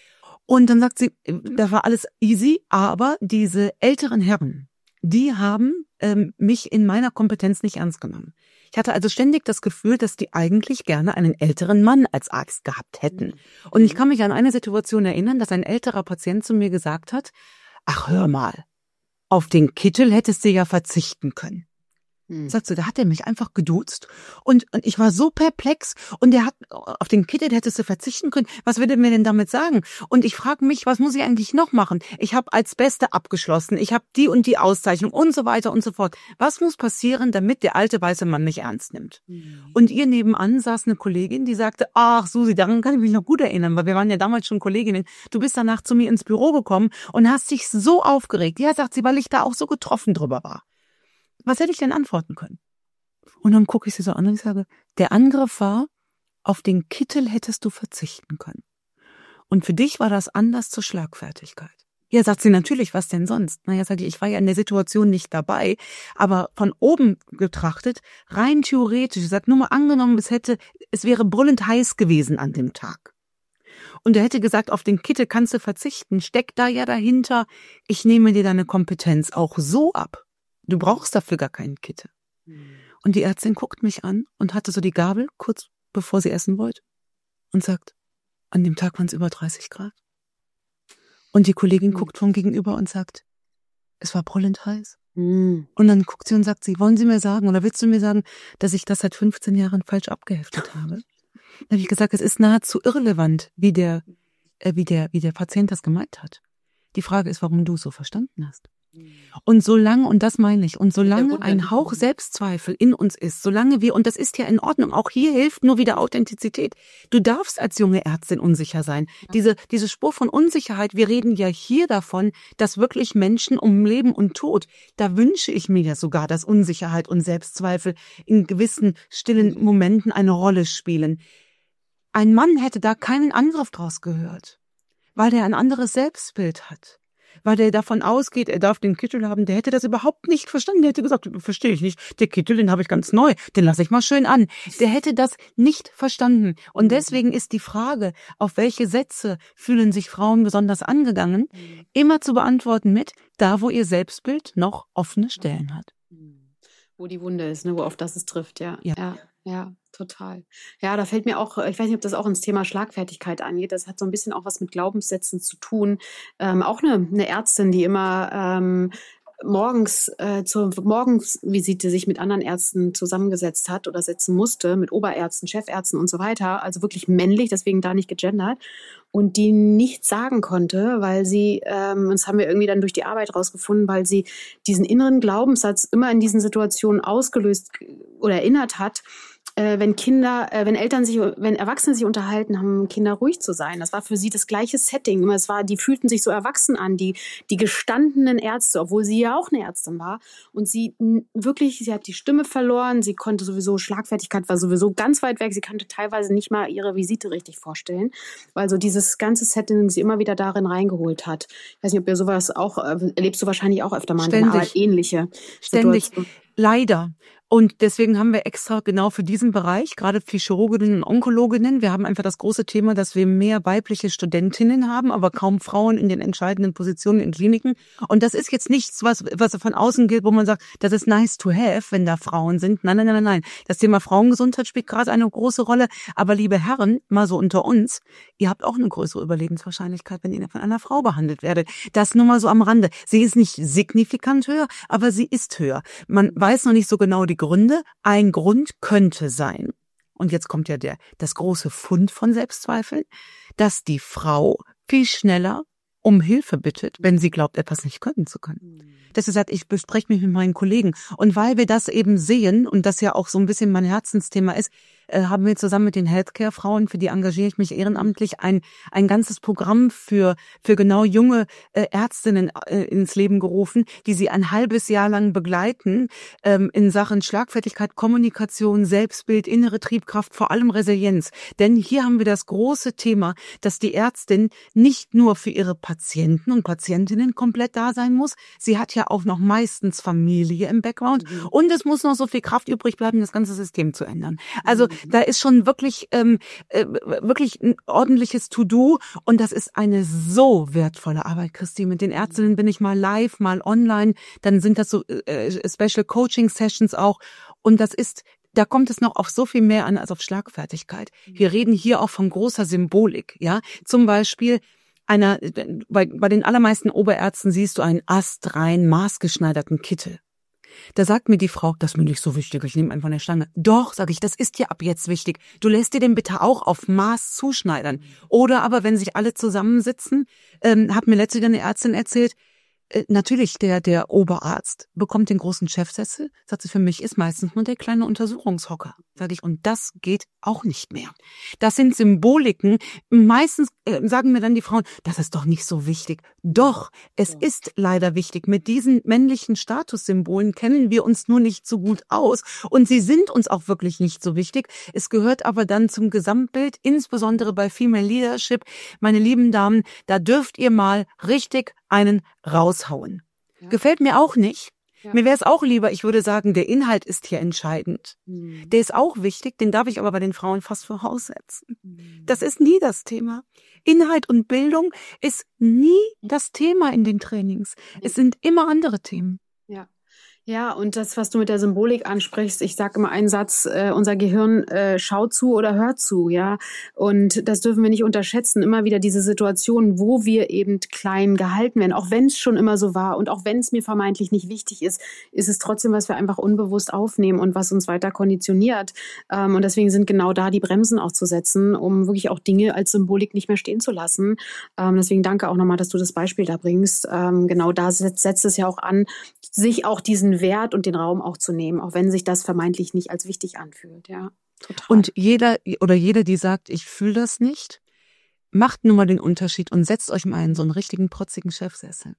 Und dann sagt sie, da war alles easy, aber diese älteren Herren, die haben mich in meiner Kompetenz nicht ernst genommen. Ich hatte also ständig das Gefühl, dass die eigentlich gerne einen älteren Mann als Arzt gehabt hätten. Und ich kann mich an eine Situation erinnern, dass ein älterer Patient zu mir gesagt hat, ach hör mal, auf den Kittel hättest du ja verzichten können. Sagt sie, da hat er mich einfach geduzt und ich war so perplex und der hat auf den Kittel hättest du verzichten können. Was würde mir denn damit sagen? Und ich frage mich, was muss ich eigentlich noch machen? Ich habe als Beste abgeschlossen, ich habe die und die Auszeichnung und so weiter und so fort. Was muss passieren, damit der alte weiße Mann mich ernst nimmt? Und ihr nebenan saß eine Kollegin, die sagte, ach Susi, daran kann ich mich noch gut erinnern, weil wir waren ja damals schon Kolleginnen. Du bist danach zu mir ins Büro gekommen und hast dich so aufgeregt. Ja, sagt sie, weil ich da auch so getroffen drüber war. Was hätte ich denn antworten können? Und dann gucke ich sie so an und ich sage, der Angriff war, auf den Kittel hättest du verzichten können. Und für dich war das Anlass zur Schlagfertigkeit. Ja, sagt sie, natürlich, was denn sonst? Naja, sage ich war ja in der Situation nicht dabei, aber von oben betrachtet, rein theoretisch, sie sagt, nur mal angenommen, es wäre brüllend heiß gewesen an dem Tag. Und er hätte gesagt, auf den Kittel kannst du verzichten, steckt da ja dahinter, ich nehme dir deine Kompetenz auch so ab. Du brauchst dafür gar keinen Kittel. Und die Ärztin guckt mich an und hatte so die Gabel, kurz bevor sie essen wollte, und sagt, an dem Tag waren es über 30 Grad. Und die Kollegin guckt vom Gegenüber und sagt, es war brüllend heiß. Und dann guckt sie und sagt sie, wollen Sie mir sagen, oder willst du mir sagen, dass ich das seit 15 Jahren falsch abgeheftet habe? Dann habe ich gesagt, es ist nahezu irrelevant, wie der Patient das gemeint hat. Die Frage ist, warum du es so verstanden hast. Und solange, und das meine ich, und solange ein Hauch Selbstzweifel in uns ist, solange wir, und das ist ja in Ordnung, auch hier hilft nur wieder Authentizität. Du darfst als junge Ärztin unsicher sein. Diese Spur von Unsicherheit, wir reden ja hier davon, dass wirklich Menschen um Leben und Tod, da wünsche ich mir ja sogar, dass Unsicherheit und Selbstzweifel in gewissen stillen Momenten eine Rolle spielen. Ein Mann hätte da keinen Angriff draus gehört, weil der ein anderes Selbstbild hat. Weil der davon ausgeht, er darf den Kittel haben, der hätte das überhaupt nicht verstanden. Der hätte gesagt, verstehe ich nicht, der Kittel, den habe ich ganz neu, den lasse ich mal schön an. Der hätte das nicht verstanden. Und deswegen ist die Frage, auf welche Sätze fühlen sich Frauen besonders angegangen, immer zu beantworten mit, da wo ihr Selbstbild noch offene Stellen hat. Wo die Wunde ist, ne, wo auf das es trifft, ja. Ja, total. Ja, da fällt mir auch, ich weiß nicht, ob das auch ins Thema Schlagfertigkeit angeht, das hat so ein bisschen auch was mit Glaubenssätzen zu tun. Auch eine Ärztin, die immer morgens zur Morgenvisite sich mit anderen Ärzten zusammengesetzt hat oder setzen musste, mit Oberärzten, Chefärzten und so weiter, also wirklich männlich, deswegen da nicht gegendert, und die nichts sagen konnte, weil sie, das haben wir irgendwie dann durch die Arbeit rausgefunden, weil sie diesen inneren Glaubenssatz immer in diesen Situationen ausgelöst oder erinnert hat, wenn Erwachsene sich unterhalten, haben Kinder ruhig zu sein. Das war für sie das gleiche Setting. Die fühlten sich so erwachsen an, die gestandenen Ärzte, obwohl sie ja auch eine Ärztin war. Und sie hat die Stimme verloren, sie konnte sowieso, Schlagfertigkeit war sowieso ganz weit weg, sie konnte teilweise nicht mal ihre Visite richtig vorstellen, weil so dieses ganze Setting sie immer wieder darin reingeholt hat. Ich weiß nicht, ob ihr sowas auch, erlebst du wahrscheinlich auch öfter mal in deiner Arbeit, ähnliche Situationen. Leider. Und deswegen haben wir extra genau für diesen Bereich, gerade für Chirurginnen und Onkologinnen, wir haben einfach das große Thema, dass wir mehr weibliche Studentinnen haben, aber kaum Frauen in den entscheidenden Positionen in Kliniken. Und das ist jetzt nichts, was von außen gilt, wo man sagt, das ist nice to have, wenn da Frauen sind. Nein. Das Thema Frauengesundheit spielt gerade eine große Rolle. Aber liebe Herren, mal so unter uns, ihr habt auch eine größere Überlebenswahrscheinlichkeit, wenn ihr von einer Frau behandelt werdet. Das nur mal so am Rande. Sie ist nicht signifikant höher, aber sie ist höher. Man weiß noch nicht so genau die Gründe. Ein Grund könnte sein, und jetzt kommt ja das große Fund von Selbstzweifeln, dass die Frau viel schneller um Hilfe bittet, wenn sie glaubt, etwas nicht können zu können. Das ist halt, ich bespreche mich mit meinen Kollegen. Und weil wir das eben sehen und das ja auch so ein bisschen mein Herzensthema ist, haben wir zusammen mit den Healthcare-Frauen, für die engagiere ich mich ehrenamtlich, ein ganzes Programm für genau junge Ärztinnen ins Leben gerufen, die sie ein halbes Jahr lang begleiten in Sachen Schlagfertigkeit, Kommunikation, Selbstbild, innere Triebkraft, vor allem Resilienz. Denn hier haben wir das große Thema, dass die Ärztin nicht nur für ihre Patienten und Patientinnen komplett da sein muss, sie hat ja auch noch meistens Familie im Background und es muss noch so viel Kraft übrig bleiben, das ganze System zu ändern. Also da ist schon wirklich wirklich ein ordentliches To-Do und das ist eine so wertvolle Arbeit, Christine. Mit den Ärztinnen bin ich mal live, mal online, dann sind das so Special Coaching Sessions auch und da kommt es noch auf so viel mehr an als auf Schlagfertigkeit. Wir reden hier auch von großer Symbolik, ja. Zum Beispiel bei den allermeisten Oberärzten siehst du einen astrein maßgeschneiderten Kittel. Da sagt mir die Frau, das ist mir nicht so wichtig, ich nehme einfach eine Stange. Doch, sage ich, das ist dir ab jetzt wichtig. Du lässt dir den bitte auch auf Maß zuschneidern. Oder aber, wenn sich alle zusammensitzen, hat mir letztlich eine Ärztin erzählt, natürlich, der Oberarzt bekommt den großen Chefsessel, sagt sie, für mich ist meistens nur der kleine Untersuchungshocker, sage ich, und das geht auch nicht mehr. Das sind Symboliken, meistens sagen mir dann die Frauen, das ist doch nicht so wichtig. Doch, es ist leider wichtig. Mit diesen männlichen Statussymbolen kennen wir uns nur nicht so gut aus und sie sind uns auch wirklich nicht so wichtig. Es gehört aber dann zum Gesamtbild, insbesondere bei Female Leadership. Meine lieben Damen, da dürft ihr mal richtig einen raushauen. Ja. Gefällt mir auch nicht. Ja. Mir wäre es auch lieber, ich würde sagen, der Inhalt ist hier entscheidend. Der ist auch wichtig, den darf ich aber bei den Frauen fast voraussetzen. Das ist nie das Thema. Inhalt und Bildung ist nie das Thema in den Trainings. Es sind immer andere Themen. Ja. Ja, und das, was du mit der Symbolik ansprichst, ich sage immer einen Satz, unser Gehirn schaut zu oder hört zu, ja. Und das dürfen wir nicht unterschätzen. Immer wieder diese Situation, wo wir eben klein gehalten werden, auch wenn es schon immer so war und auch wenn es mir vermeintlich nicht wichtig ist, ist es trotzdem, was wir einfach unbewusst aufnehmen und was uns weiter konditioniert. Und deswegen sind genau da die Bremsen auch zu setzen, um wirklich auch Dinge als Symbolik nicht mehr stehen zu lassen. Deswegen danke auch nochmal, dass du das Beispiel da bringst. Genau da setzt es ja auch an, sich auch diesen Wert und den Raum auch zu nehmen, auch wenn sich das vermeintlich nicht als wichtig anfühlt, ja, total. Und jeder, die sagt, ich fühle das nicht, macht nun mal den Unterschied und setzt euch mal in so einen richtigen protzigen Chefsessel.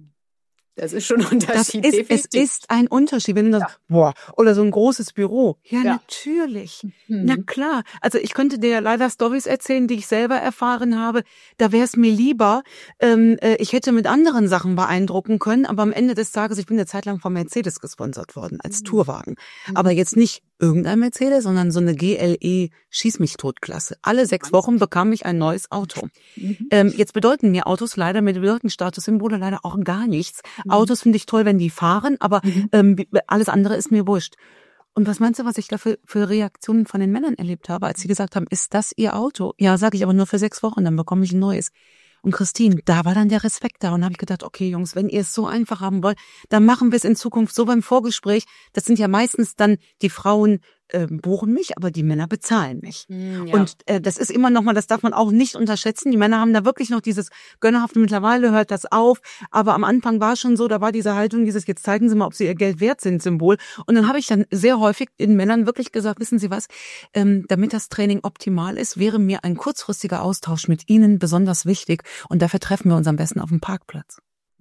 Das ist schon ein Unterschied. Es ist ein Unterschied, wenn du sagst, boah, oder so ein großes Büro. Ja, natürlich. Na klar. Also ich könnte dir leider Storys erzählen, die ich selber erfahren habe. Da wäre es mir lieber, ich hätte mit anderen Sachen beeindrucken können, aber am Ende des Tages, ich bin eine Zeit lang von Mercedes gesponsert worden, als Tourwagen. Aber jetzt nicht irgendein Mercedes, sondern so eine GLE Schieß-mich-tot-Klasse. Alle 6 Wochen bekam ich ein neues Auto. Jetzt bedeuten mir Autos leider, mir bedeuten Statussymbole leider auch gar nichts. Autos finde ich toll, wenn die fahren, aber alles andere ist mir wurscht. Und was meinst du, was ich da für Reaktionen von den Männern erlebt habe, als sie gesagt haben, ist das ihr Auto? Ja, sage ich, aber nur für 6 Wochen, dann bekomme ich ein neues. Und Christine, da war dann der Respekt da und habe ich gedacht, okay Jungs, wenn ihr es so einfach haben wollt, dann machen wir es in Zukunft so beim Vorgespräch. Das sind ja meistens dann die Frauen buchen mich, aber die Männer bezahlen mich. Ja. Und das ist immer noch mal, das darf man auch nicht unterschätzen. Die Männer haben da wirklich noch dieses Gönnerhafte, mittlerweile hört das auf. Aber am Anfang war schon so, da war diese Haltung, dieses jetzt zeigen Sie mal, ob Sie Ihr Geld wert sind, Symbol. Und dann habe ich dann sehr häufig den Männern wirklich gesagt, wissen Sie was, damit das Training optimal ist, wäre mir ein kurzfristiger Austausch mit Ihnen besonders wichtig. Und dafür treffen wir uns am besten auf dem Parkplatz.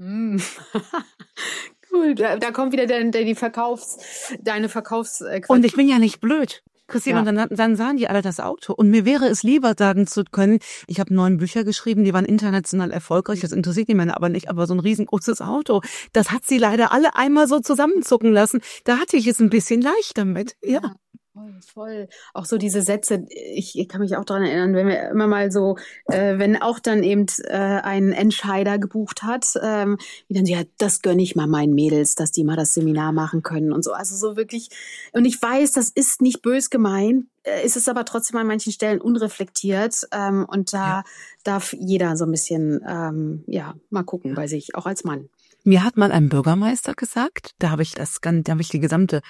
Cool, da kommt wieder deine Verkaufs. Und ich bin ja nicht blöd, Christine. Ja. Und dann sahen die alle das Auto. Und mir wäre es lieber sagen zu können, ich habe 9 Bücher geschrieben, die waren international erfolgreich, das interessiert die Männer aber nicht, aber so ein riesengroßes Auto, das hat sie leider alle einmal so zusammenzucken lassen. Da hatte ich es ein bisschen leichter mit. Ja. Voll. Auch so diese Sätze, ich kann mich auch daran erinnern, wenn wir immer mal so, wenn auch dann eben ein Entscheider gebucht hat, wie dann, ja, das gönne ich mal meinen Mädels, dass die mal das Seminar machen können und so. Also so wirklich, und ich weiß, das ist nicht bös gemeint, ist es aber trotzdem an manchen Stellen unreflektiert und da darf jeder so ein bisschen, mal gucken bei sich, auch als Mann. Mir hat mal ein Bürgermeister gesagt, da habe ich die gesamte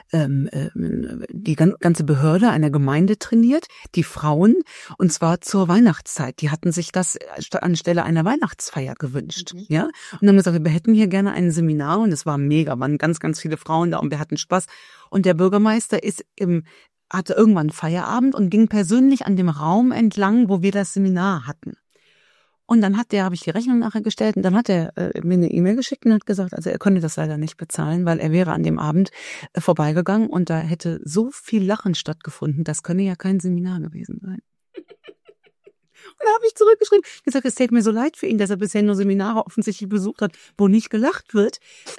die ganze Behörde einer Gemeinde trainiert, die Frauen, und zwar zur Weihnachtszeit. Die hatten sich das anstelle einer Weihnachtsfeier gewünscht, ja. Und haben gesagt, wir hätten hier gerne ein Seminar, und es war mega, waren ganz, ganz viele Frauen da und wir hatten Spaß. Und der Bürgermeister hatte irgendwann Feierabend und ging persönlich an dem Raum entlang, wo wir das Seminar hatten. Und dann habe ich die Rechnung nachher gestellt und dann hat er mir eine E-Mail geschickt und hat gesagt, also er konnte das leider nicht bezahlen, weil er wäre an dem Abend vorbeigegangen und da hätte so viel Lachen stattgefunden, das könne ja kein Seminar gewesen sein. Und da habe ich zurückgeschrieben, gesagt, es tut mir so leid für ihn, dass er bisher nur Seminare offensichtlich besucht hat, wo nicht gelacht wird.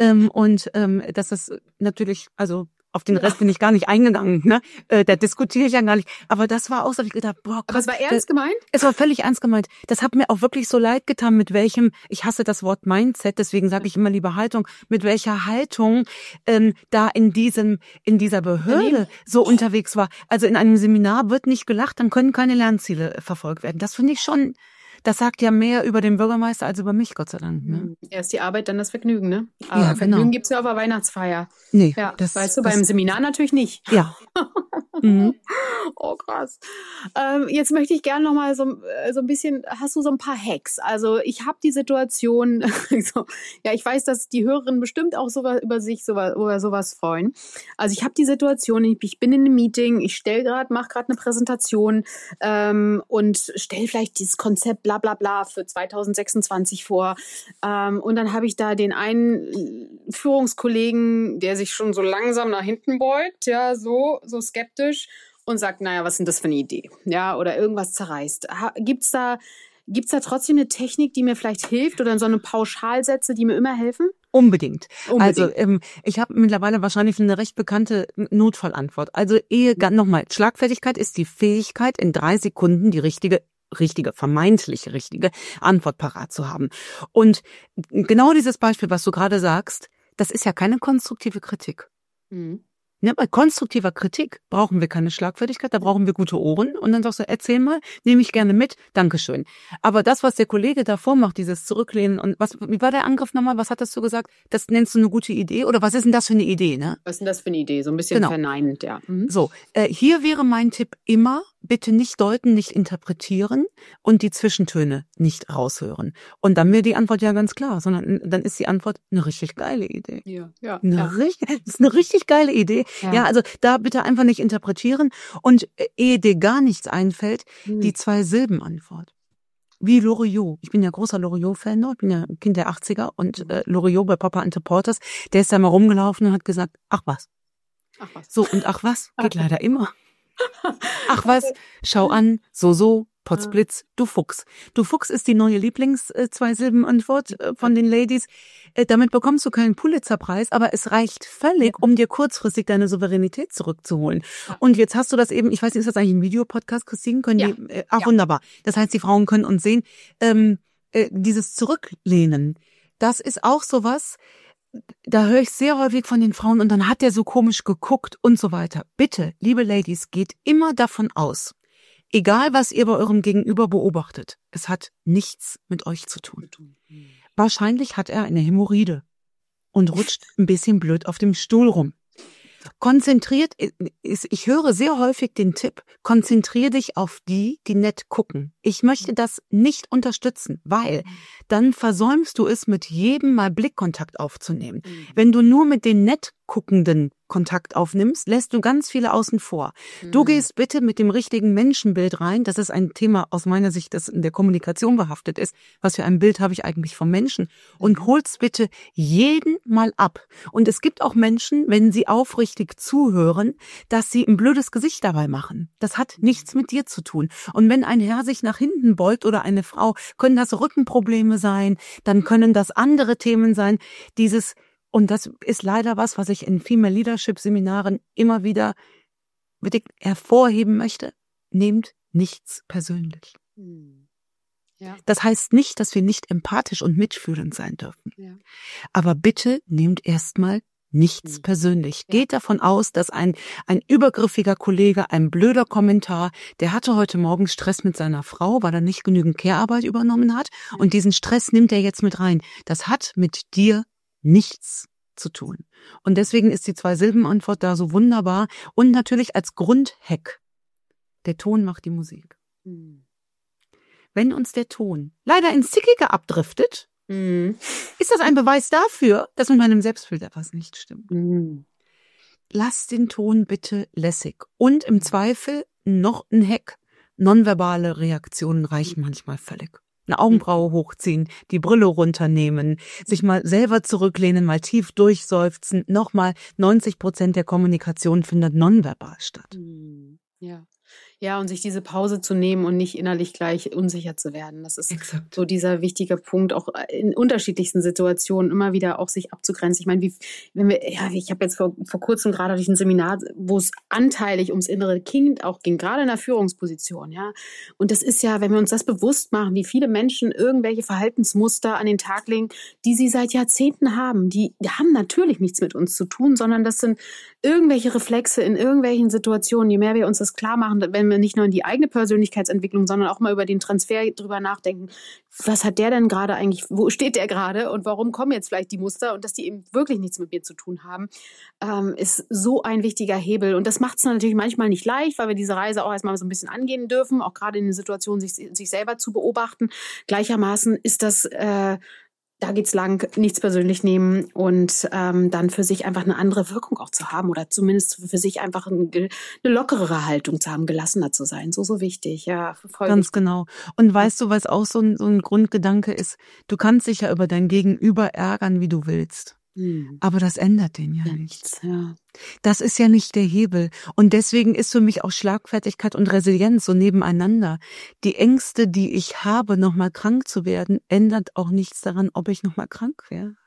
Dass das natürlich, also auf den Rest bin ich gar nicht eingegangen, ne? Da diskutiere ich ja gar nicht. Aber das war auch so, hab ich gedacht, boah, Gott, aber es war ernst gemeint? Es war völlig ernst gemeint. Das hat mir auch wirklich so leid getan, mit welchem, ich hasse das Wort Mindset, deswegen sage ich immer lieber Haltung, mit welcher Haltung da in dieser Behörde so unterwegs war. Also in einem Seminar wird nicht gelacht, dann können keine Lernziele verfolgt werden. Das finde ich schon, das sagt ja mehr über den Bürgermeister als über mich, Gott sei Dank. Ne? Erst die Arbeit, dann das Vergnügen, ne? Aber ja, Vergnügen genau. gibt's ja auf der Weihnachtsfeier. Nee, ja, weißt du, beim Seminar natürlich nicht. Ja. Oh, krass. Jetzt möchte ich gerne noch mal so ein bisschen, hast du so ein paar Hacks? Also ich habe die Situation, ich weiß, dass die Hörerinnen bestimmt auch sowas über sowas freuen. Also ich habe die Situation, ich bin in einem Meeting, ich mache gerade eine Präsentation und stelle vielleicht dieses Konzept bla bla bla für 2026 vor. Und dann habe ich da den einen Führungskollegen, der sich schon so langsam nach hinten beugt, ja, so skeptisch und sagt, naja, was ist denn das für eine Idee? Ja, oder irgendwas zerreißt. Gibt's da trotzdem eine Technik, die mir vielleicht hilft oder so eine Pauschalsätze, die mir immer helfen? Unbedingt. Also ich habe mittlerweile wahrscheinlich eine recht bekannte Notfallantwort. Also nochmal, Schlagfertigkeit ist die Fähigkeit, in 3 Sekunden die vermeintlich richtige Antwort parat zu haben. Und genau dieses Beispiel, was du gerade sagst, das ist ja keine konstruktive Kritik. Ja, bei konstruktiver Kritik brauchen wir keine Schlagfertigkeit, da brauchen wir gute Ohren. Und dann sagst du, erzähl mal, nehme ich gerne mit, Dankeschön. Aber das, was der Kollege davor macht, dieses Zurücklehnen und wie war der Angriff nochmal? Was hattest du gesagt? Das nennst du eine gute Idee? Oder was ist denn das für eine Idee, ne? Was ist denn das für eine Idee? So ein bisschen verneinend, ja. So, hier wäre mein Tipp immer, bitte nicht deuten, nicht interpretieren und die Zwischentöne nicht raushören. Und dann wäre die Antwort ja ganz klar, sondern dann ist die Antwort eine richtig geile Idee. Das ist eine richtig geile Idee. Ja, also da bitte einfach nicht interpretieren und ehe dir gar nichts einfällt, die 2-Silben-Antwort. Wie Loriot. Ich bin ja großer Loriot-Fan, ich bin ja Kind der 80er und Loriot bei Papa Ante Porters, der ist da mal rumgelaufen und hat gesagt, ach was. So, und ach was geht leider immer. Ach was, schau an, so, Potzblitz, du Fuchs. Du Fuchs ist die neue Lieblings-2-Silben-Antwort von den Ladies. Damit bekommst du keinen Pulitzer-Preis, aber es reicht völlig, um dir kurzfristig deine Souveränität zurückzuholen. Und jetzt hast du das eben, ich weiß nicht, ist das eigentlich ein Videopodcast, Christine? Wunderbar. Das heißt, die Frauen können uns sehen. Dieses Zurücklehnen, das ist auch sowas, da höre ich sehr häufig von den Frauen und dann hat der so komisch geguckt und so weiter. Bitte, liebe Ladies, geht immer davon aus, egal was ihr bei eurem Gegenüber beobachtet, es hat nichts mit euch zu tun. Wahrscheinlich hat er eine Hämorrhoide und rutscht ein bisschen blöd auf dem Stuhl rum. Ich höre sehr häufig den Tipp, konzentriere dich auf die nett gucken. Ich möchte das nicht unterstützen, weil dann versäumst du es, mit jedem mal Blickkontakt aufzunehmen. Wenn du nur mit den nett Guckenden Kontakt aufnimmst, lässt du ganz viele außen vor. Du gehst bitte mit dem richtigen Menschenbild rein. Das ist ein Thema aus meiner Sicht, das in der Kommunikation behaftet ist. Was für ein Bild habe ich eigentlich vom Menschen? Und holst bitte jeden mal ab. Und es gibt auch Menschen, wenn sie aufrichtig zuhören, dass sie ein blödes Gesicht dabei machen. Das hat nichts mit dir zu tun. Und wenn ein Herr sich nach hinten beugt oder eine Frau, können das Rückenprobleme sein, dann können das andere Themen sein. Und das ist leider was ich in Female Leadership Seminaren immer wieder hervorheben möchte. Nehmt nichts persönlich. Ja. Das heißt nicht, dass wir nicht empathisch und mitfühlend sein dürfen. Ja. Aber bitte nehmt erstmal nichts persönlich. Ja. Geht davon aus, dass ein übergriffiger Kollege, ein blöder Kommentar, der hatte heute Morgen Stress mit seiner Frau, weil er nicht genügend Care-Arbeit übernommen hat. Und diesen Stress nimmt er jetzt mit rein. Das hat mit dir nichts zu tun. Und deswegen ist die 2-Silben-Antwort da so wunderbar. Und natürlich als Grundhack, der Ton macht die Musik. Wenn uns der Ton leider ins Zickige abdriftet, ist das ein Beweis dafür, dass mit meinem Selbstbild etwas nicht stimmt. Lass den Ton bitte lässig. Und im Zweifel noch ein Hack. Nonverbale Reaktionen reichen manchmal völlig. Eine Augenbraue hochziehen, die Brille runternehmen, sich mal selber zurücklehnen, mal tief durchseufzen. Nochmal, 90% der Kommunikation findet nonverbal statt. Ja, und sich diese Pause zu nehmen und nicht innerlich gleich unsicher zu werden. Das ist so dieser wichtige Punkt, auch in unterschiedlichsten Situationen immer wieder auch sich abzugrenzen. Ich meine, ich habe jetzt vor kurzem gerade durch ein Seminar, wo es anteilig ums innere Kind auch ging, gerade in der Führungsposition, ja. Und das ist ja, wenn wir uns das bewusst machen, wie viele Menschen irgendwelche Verhaltensmuster an den Tag legen, die sie seit Jahrzehnten haben, die haben natürlich nichts mit uns zu tun, sondern das sind irgendwelche Reflexe in irgendwelchen Situationen. Je mehr wir uns das klar machen, wenn wir nicht nur in die eigene Persönlichkeitsentwicklung, sondern auch mal über den Transfer drüber nachdenken, was hat der denn gerade eigentlich, wo steht der gerade und warum kommen jetzt vielleicht die Muster und dass die eben wirklich nichts mit mir zu tun haben, ist so ein wichtiger Hebel. Und das macht es natürlich manchmal nicht leicht, weil wir diese Reise auch erstmal so ein bisschen angehen dürfen, auch gerade in den Situationen sich selber zu beobachten. Gleichermaßen ist das da geht's lang, nichts persönlich nehmen und dann für sich einfach eine andere Wirkung auch zu haben oder zumindest für sich einfach eine lockerere Haltung zu haben, gelassener zu sein. So wichtig, ja. Voll Ganz wichtig. genau. Und weißt du, was auch so ein Grundgedanke ist? Du kannst dich ja über dein Gegenüber ärgern, wie du willst. Aber das ändert den ja nichts. Ja. Das ist ja nicht der Hebel. Und deswegen ist für mich auch Schlagfertigkeit und Resilienz so nebeneinander. Die Ängste, die ich habe, nochmal krank zu werden, ändert auch nichts daran, ob ich nochmal krank wäre.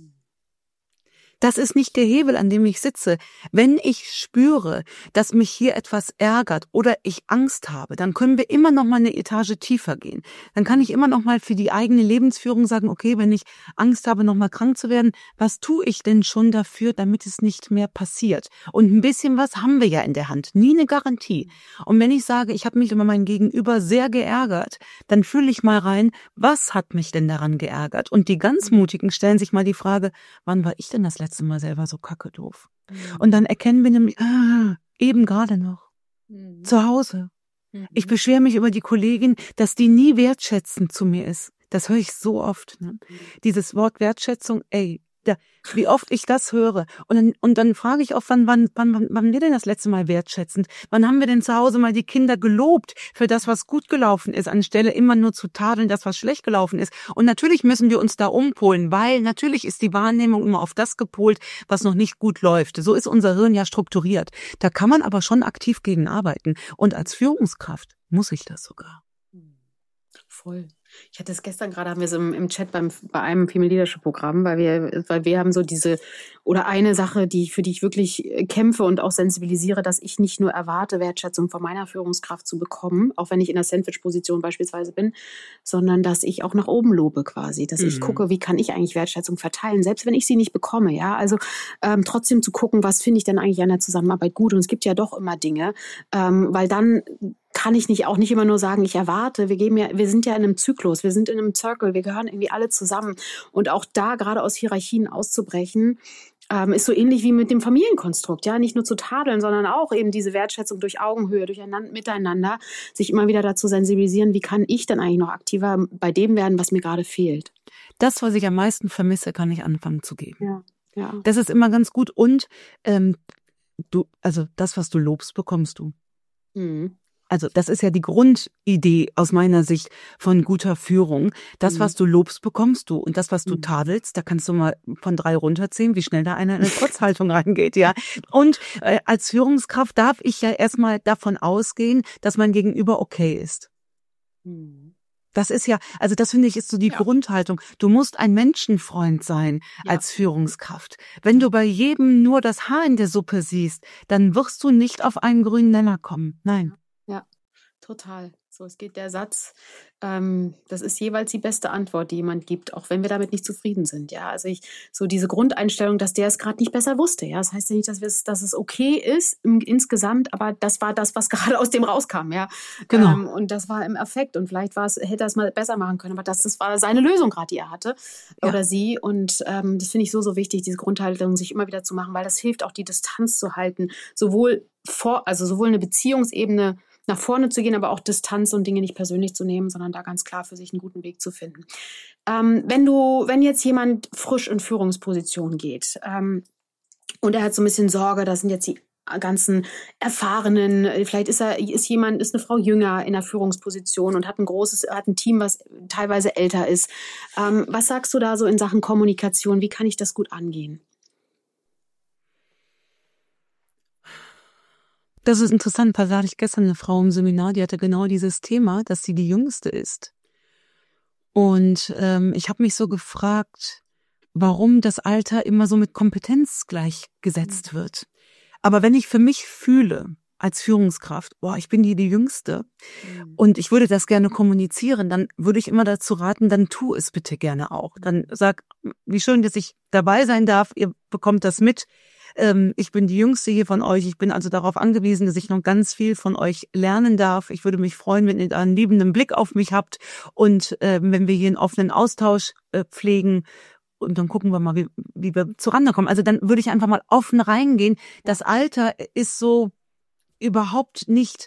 Das ist nicht der Hebel, an dem ich sitze. Wenn ich spüre, dass mich hier etwas ärgert oder ich Angst habe, dann können wir immer noch mal eine Etage tiefer gehen. Dann kann ich immer noch mal für die eigene Lebensführung sagen, okay, wenn ich Angst habe, noch mal krank zu werden, was tue ich denn schon dafür, damit es nicht mehr passiert? Und ein bisschen was haben wir ja in der Hand, nie eine Garantie. Und wenn ich sage, ich habe mich über mein Gegenüber sehr geärgert, dann fühle ich mal rein, was hat mich denn daran geärgert? Und die ganz Mutigen stellen sich mal die Frage, wann war ich denn das letzte Mal selber so kacke doof? Und dann erkennen wir nämlich, eben gerade noch, zu Hause. Ich beschwere mich über die Kollegin, dass die nie wertschätzend zu mir ist. Das höre ich so oft. Ne? Dieses Wort Wertschätzung, wie oft ich das höre. Und dann frage ich oft, wann wir denn das letzte Mal wertschätzend? Wann haben wir denn zu Hause mal die Kinder gelobt für das, was gut gelaufen ist, anstelle immer nur zu tadeln, das, was schlecht gelaufen ist? Und natürlich müssen wir uns da umpolen, weil natürlich ist die Wahrnehmung immer auf das gepolt, was noch nicht gut läuft. So ist unser Hirn ja strukturiert. Da kann man aber schon aktiv gegen arbeiten. Und als Führungskraft muss ich das sogar. Voll. Ich hatte es gestern gerade, haben wir es im Chat bei einem Female Leadership Programm, weil wir haben so eine Sache, für die ich wirklich kämpfe und auch sensibilisiere, dass ich nicht nur erwarte, Wertschätzung von meiner Führungskraft zu bekommen, auch wenn ich in der Sandwich-Position beispielsweise bin, sondern dass ich auch nach oben lobe quasi, dass ich gucke, wie kann ich eigentlich Wertschätzung verteilen, selbst wenn ich sie nicht bekomme, ja, also trotzdem zu gucken, was finde ich denn eigentlich an der Zusammenarbeit gut und es gibt ja doch immer Dinge, weil dann kann ich auch nicht immer nur sagen, ich erwarte, wir sind ja in einem Zyklus, wir sind in einem Circle, wir gehören irgendwie alle zusammen und auch da gerade aus Hierarchien auszubrechen, Ist so ähnlich wie mit dem Familienkonstrukt, ja, nicht nur zu tadeln, sondern auch eben diese Wertschätzung durch Augenhöhe, miteinander, sich immer wieder dazu sensibilisieren, wie kann ich dann eigentlich noch aktiver bei dem werden, was mir gerade fehlt. Das, was ich am meisten vermisse, kann ich anfangen zu geben. Ja, ja. Das ist immer ganz gut und das, was du lobst, bekommst du. Mhm. Also das ist ja die Grundidee aus meiner Sicht von guter Führung. Das, was du lobst, bekommst du. Und das, was du tadelst, da kannst du mal von 3 runterzählen, wie schnell da einer in eine Trotzhaltung reingeht. Ja. Und als Führungskraft darf ich ja erstmal davon ausgehen, dass mein Gegenüber okay ist. Das ist ja, also das finde ich ist so die Grundhaltung. Du musst ein Menschenfreund sein als Führungskraft. Wenn du bei jedem nur das Haar in der Suppe siehst, dann wirst du nicht auf einen grünen Nenner kommen. Nein. Ja, total. So, es geht der Satz, das ist jeweils die beste Antwort, die jemand gibt, auch wenn wir damit nicht zufrieden sind. Ja, also so diese Grundeinstellung, dass der es gerade nicht besser wusste. Ja, das heißt ja nicht, dass es okay ist insgesamt, aber das war das, was gerade aus dem rauskam. Ja, genau. Und das war im Affekt und vielleicht hätte er es mal besser machen können, aber das war seine Lösung gerade, die er hatte oder sie. Und das finde ich so wichtig, diese Grundhaltung sich immer wieder zu machen, weil das hilft auch, die Distanz zu halten, sowohl eine Beziehungsebene nach vorne zu gehen, aber auch Distanz und Dinge nicht persönlich zu nehmen, sondern da ganz klar für sich einen guten Weg zu finden. Wenn jetzt jemand frisch in Führungsposition geht und er hat so ein bisschen Sorge, das sind jetzt die ganzen Erfahrenen, vielleicht ist eine Frau jünger in der Führungsposition und hat ein Team, was teilweise älter ist. Was sagst du da so in Sachen Kommunikation? Wie kann ich das gut angehen? Das ist interessant, da hatte ich gestern eine Frau im Seminar, die hatte genau dieses Thema, dass sie die Jüngste ist. Und ich habe mich so gefragt, warum das Alter immer so mit Kompetenz gleichgesetzt wird. Aber wenn ich für mich fühle, als Führungskraft, ich bin die Jüngste und ich würde das gerne kommunizieren, dann würde ich immer dazu raten, dann tu es bitte gerne auch. Dann sag, wie schön, dass ich dabei sein darf, ihr bekommt das mit. Ich bin die Jüngste hier von euch. Ich bin also darauf angewiesen, dass ich noch ganz viel von euch lernen darf. Ich würde mich freuen, wenn ihr einen liebenden Blick auf mich habt und wenn wir hier einen offenen Austausch pflegen. Und dann gucken wir mal, wie wir zurande kommen. Also dann würde ich einfach mal offen reingehen. Das Alter ist so überhaupt nicht,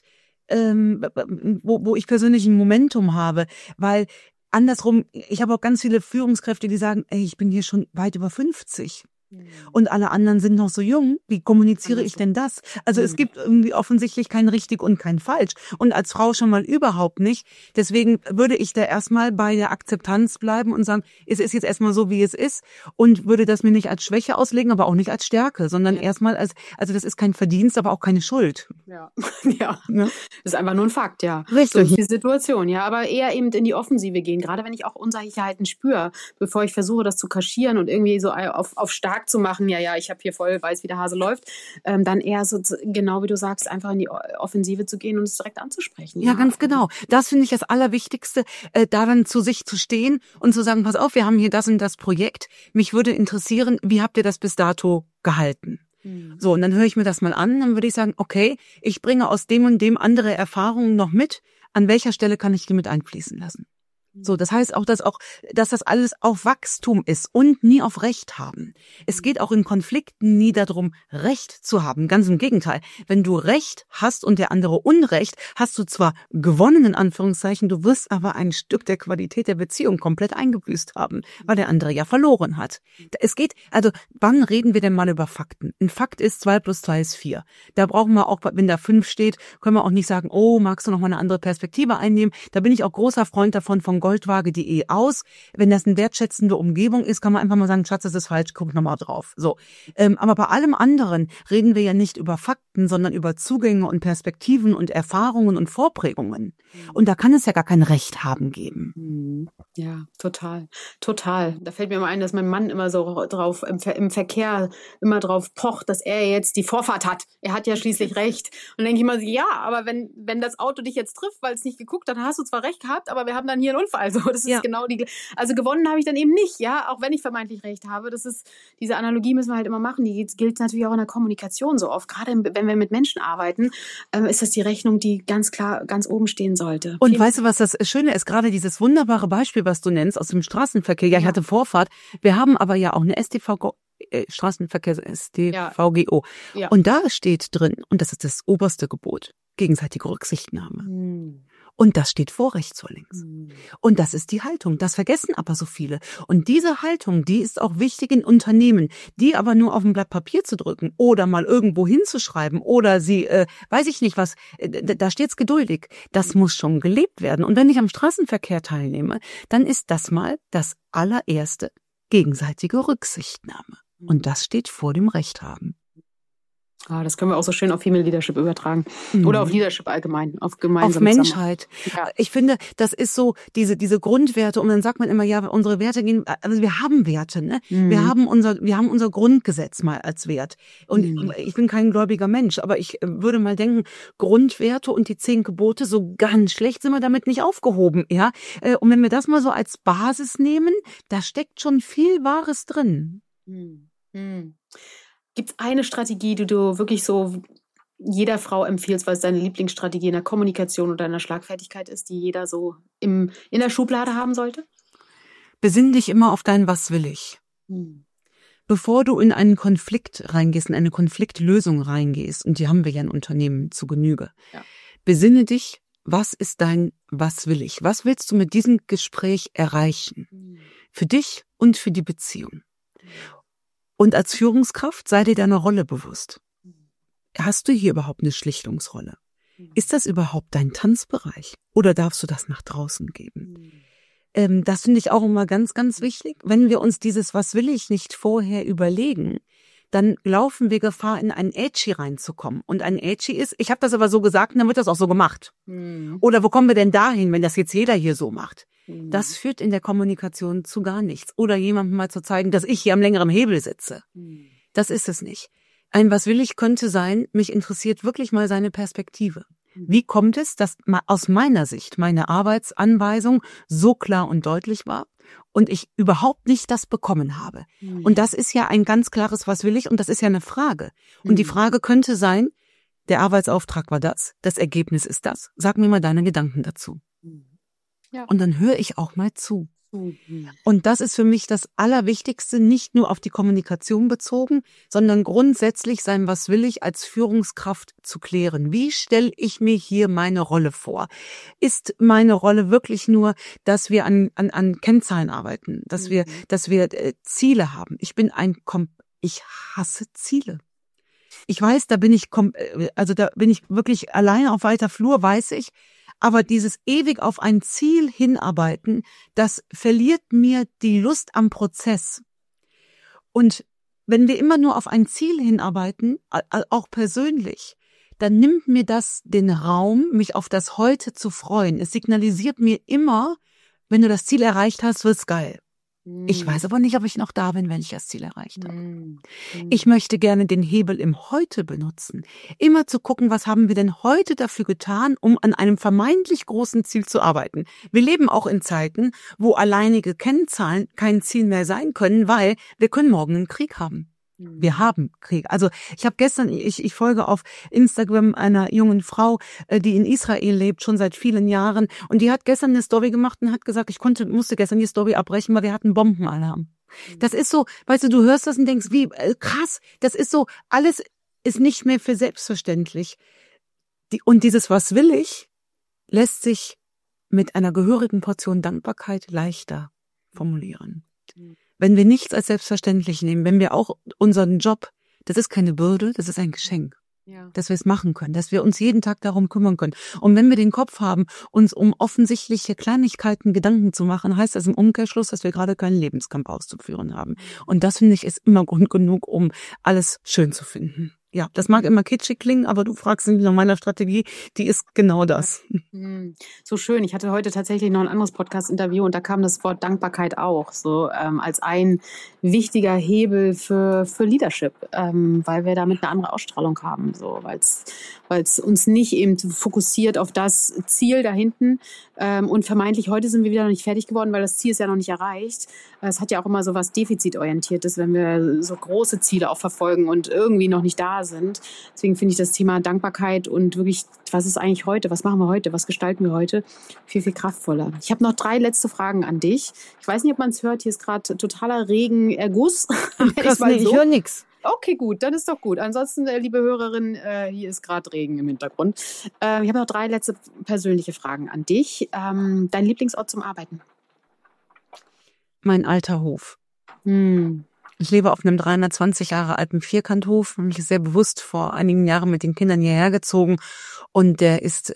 wo ich persönlich ein Momentum habe, weil andersrum, ich habe auch ganz viele Führungskräfte, die sagen, ey, ich bin hier schon weit über 50. Und alle anderen sind noch so jung. Wie kommuniziere ich denn das? Also es gibt irgendwie offensichtlich kein richtig und kein falsch. Und als Frau schon mal überhaupt nicht. Deswegen würde ich da erstmal bei der Akzeptanz bleiben und sagen, es ist jetzt erstmal so, wie es ist. Und würde das mir nicht als Schwäche auslegen, aber auch nicht als Stärke, sondern erstmal also das ist kein Verdienst, aber auch keine Schuld. Ja. Das ist einfach nur ein Fakt, ja. Richtig. So ist die Situation, ja. Aber eher eben in die Offensive gehen. Gerade wenn ich auch Unsicherheiten spüre, bevor ich versuche, das zu kaschieren und irgendwie so auf stark zu machen, ich habe hier voll weiß, wie der Hase läuft, dann eher so, genau wie du sagst, einfach in die Offensive zu gehen und es direkt anzusprechen. Ja, ganz genau. Das finde ich das Allerwichtigste, da dann zu sich zu stehen und zu sagen, pass auf, wir haben hier das und das Projekt. Mich würde interessieren, wie habt ihr das bis dato gehalten? So, und dann höre ich mir das mal an, dann würde ich sagen, okay, ich bringe aus dem und dem andere Erfahrungen noch mit. An welcher Stelle kann ich die mit einfließen lassen? So, das heißt auch, dass das alles auf Wachstum ist und nie auf Recht haben. Es geht auch in Konflikten nie darum, Recht zu haben. Ganz im Gegenteil. Wenn du Recht hast und der andere Unrecht, hast du zwar gewonnen, in Anführungszeichen, du wirst aber ein Stück der Qualität der Beziehung komplett eingebüßt haben, weil der andere ja verloren hat. Es geht, also, wann reden wir denn mal über Fakten? Ein Fakt ist, 2 + 2 ist 4. Da brauchen wir auch, wenn da 5 steht, können wir auch nicht sagen, oh, magst du noch mal eine andere Perspektive einnehmen? Da bin ich auch großer Freund davon, von goldwaage.de aus. Wenn das eine wertschätzende Umgebung ist, kann man einfach mal sagen, Schatz, das ist falsch, guck nochmal drauf. So. Aber bei allem anderen reden wir ja nicht über Fakten, sondern über Zugänge und Perspektiven und Erfahrungen und Vorprägungen. Und da kann es ja gar kein Recht haben geben. Ja, total. Total. Da fällt mir mal ein, dass mein Mann immer so drauf im Verkehr immer drauf pocht, dass er jetzt die Vorfahrt hat. Er hat ja schließlich recht. Und dann denke ich immer so, ja, aber wenn das Auto dich jetzt trifft, weil es nicht geguckt hat, dann hast du zwar recht gehabt, aber wir haben dann hier einen Unfall. Also das ist genau also gewonnen habe ich dann eben nicht, ja, auch wenn ich vermeintlich recht habe. Das ist, diese Analogie müssen wir halt immer machen. Die gilt natürlich auch in der Kommunikation so oft. Gerade wenn wir mit Menschen arbeiten, ist das die Rechnung, die ganz klar ganz oben stehen sollte. Und weißt du, was das Schöne ist? Gerade dieses wunderbare Beispiel, was du nennst aus dem Straßenverkehr. Ja, ich hatte Vorfahrt. Wir haben aber ja auch eine StVO Straßenverkehr StVGO. Ja. Und da steht drin, und das ist das oberste Gebot, gegenseitige Rücksichtnahme. Und das steht vor rechts vor links. Und das ist die Haltung. Das vergessen aber so viele. Und diese Haltung, die ist auch wichtig in Unternehmen, die aber nur auf ein Blatt Papier zu drücken oder mal irgendwo hinzuschreiben oder sie, weiß ich nicht was, da steht's geduldig. Das muss schon gelebt werden. Und wenn ich am Straßenverkehr teilnehme, dann ist das mal das allererste gegenseitige Rücksichtnahme. Und das steht vor dem Recht haben. Das können wir auch so schön auf Female Leadership übertragen. Oder auf Leadership allgemein, auf gemeinsame Auf Menschheit. Ja. Ich finde, das ist so diese Grundwerte. Und dann sagt man immer, ja, unsere Werte gehen, also wir haben Werte, ne? Wir haben unser Grundgesetz mal als Wert. Und ich bin kein gläubiger Mensch, aber ich würde mal denken, Grundwerte und die 10 Gebote, so ganz schlecht sind wir damit nicht aufgehoben, ja? Und wenn wir das mal so als Basis nehmen, da steckt schon viel Wahres drin. Gibt es eine Strategie, die du wirklich so jeder Frau empfiehlst, weil es deine Lieblingsstrategie in der Kommunikation oder in der Schlagfertigkeit ist, die jeder so in der Schublade haben sollte? Besinn dich immer auf dein Was will ich. Bevor du in einen Konflikt reingehst, in eine Konfliktlösung reingehst, und die haben wir ja in Unternehmen zu Genüge, besinne dich, was ist dein Was will ich? Was willst du mit diesem Gespräch erreichen? Für dich und für die Beziehung. Und als Führungskraft sei dir deiner Rolle bewusst. Hast du hier überhaupt eine Schlichtungsrolle? Ist das überhaupt dein Tanzbereich? Oder darfst du das nach draußen geben? Das finde ich auch immer ganz, ganz wichtig. Wenn wir uns dieses Was will ich nicht vorher überlegen, dann laufen wir Gefahr, in einen Ätschi reinzukommen. Und ein Ätschi ist, ich habe das aber so gesagt und dann wird das auch so gemacht. Oder wo kommen wir denn dahin, wenn das jetzt jeder hier so macht? Das führt in der Kommunikation zu gar nichts. Oder jemandem mal zu zeigen, dass ich hier am längeren Hebel sitze. Das ist es nicht. Ein Was will ich könnte sein, mich interessiert wirklich mal seine Perspektive. Wie kommt es, dass aus meiner Sicht meine Arbeitsanweisung so klar und deutlich war und ich überhaupt nicht das bekommen habe? Und das ist ja ein ganz klares Was will ich, und das ist ja eine Frage. Und die Frage könnte sein, der Arbeitsauftrag war das Ergebnis ist das. Sag mir mal deine Gedanken dazu. Ja. Und dann höre ich auch mal zu. Und das ist für mich das Allerwichtigste, nicht nur auf die Kommunikation bezogen, sondern grundsätzlich sein Was will ich als Führungskraft zu klären. Wie stelle ich mir hier meine Rolle vor? Ist meine Rolle wirklich nur, dass wir an Kennzahlen arbeiten, dass wir Ziele haben? Ich hasse Ziele. Ich weiß, da bin ich wirklich alleine auf weiter Flur, weiß ich. Aber dieses ewig auf ein Ziel hinarbeiten, das verliert mir die Lust am Prozess. Und wenn wir immer nur auf ein Ziel hinarbeiten, auch persönlich, dann nimmt mir das den Raum, mich auf das Heute zu freuen. Es signalisiert mir immer, wenn du das Ziel erreicht hast, wird's geil. Ich weiß aber nicht, ob ich noch da bin, wenn ich das Ziel erreicht habe. Ich möchte gerne den Hebel im Heute benutzen. Immer zu gucken, was haben wir denn heute dafür getan, um an einem vermeintlich großen Ziel zu arbeiten. Wir leben auch in Zeiten, wo alleinige Kennzahlen kein Ziel mehr sein können, weil wir können morgen einen Krieg haben. Wir haben Krieg. Also ich habe gestern, ich folge auf Instagram einer jungen Frau, die in Israel lebt, schon seit vielen Jahren. Und die hat gestern eine Story gemacht und hat gesagt, musste gestern die Story abbrechen, weil wir hatten Bombenalarm. Das ist so, weißt du hörst das und denkst, wie krass, das ist so, alles ist nicht mehr für selbstverständlich. Und dieses Was will ich, lässt sich mit einer gehörigen Portion Dankbarkeit leichter formulieren. Wenn wir nichts als selbstverständlich nehmen, wenn wir auch unseren Job, das ist keine Bürde, das ist ein Geschenk, dass wir es machen können, dass wir uns jeden Tag darum kümmern können. Und wenn wir den Kopf haben, uns um offensichtliche Kleinigkeiten Gedanken zu machen, heißt das im Umkehrschluss, dass wir gerade keinen Lebenskampf auszuführen haben. Und das, finde ich, ist immer Grund genug, um alles schön zu finden. Ja, das mag immer kitschig klingen, aber du fragst mich nach meiner Strategie, die ist genau das. So schön. Ich hatte heute tatsächlich noch ein anderes Podcast-Interview und da kam das Wort Dankbarkeit auch so als ein wichtiger Hebel für Leadership, weil wir damit eine andere Ausstrahlung haben, so, weil es weil es uns nicht eben fokussiert auf das Ziel da hinten. Und vermeintlich heute sind wir wieder noch nicht fertig geworden, weil das Ziel ist ja noch nicht erreicht. Es hat ja auch immer so was Defizitorientiertes, wenn wir so große Ziele auch verfolgen und irgendwie noch nicht da sind. Deswegen finde ich das Thema Dankbarkeit und wirklich, was ist eigentlich heute? Was machen wir heute? Was gestalten wir heute? Viel, viel kraftvoller. Ich habe noch 3 letzte Fragen an dich. Ich weiß nicht, ob man es hört. Hier ist gerade totaler Regenerguss. Ach, krass, nee, ich höre nichts. Okay, gut, dann ist doch gut. Ansonsten, liebe Hörerin, hier ist gerade Regen im Hintergrund. Ich habe noch 3 letzte persönliche Fragen an dich. Dein Lieblingsort zum Arbeiten? Mein alter Hof. Ich lebe auf einem 320 Jahre alten Vierkanthof. Mich ist sehr bewusst vor einigen Jahren mit den Kindern hierher gezogen. Und der ist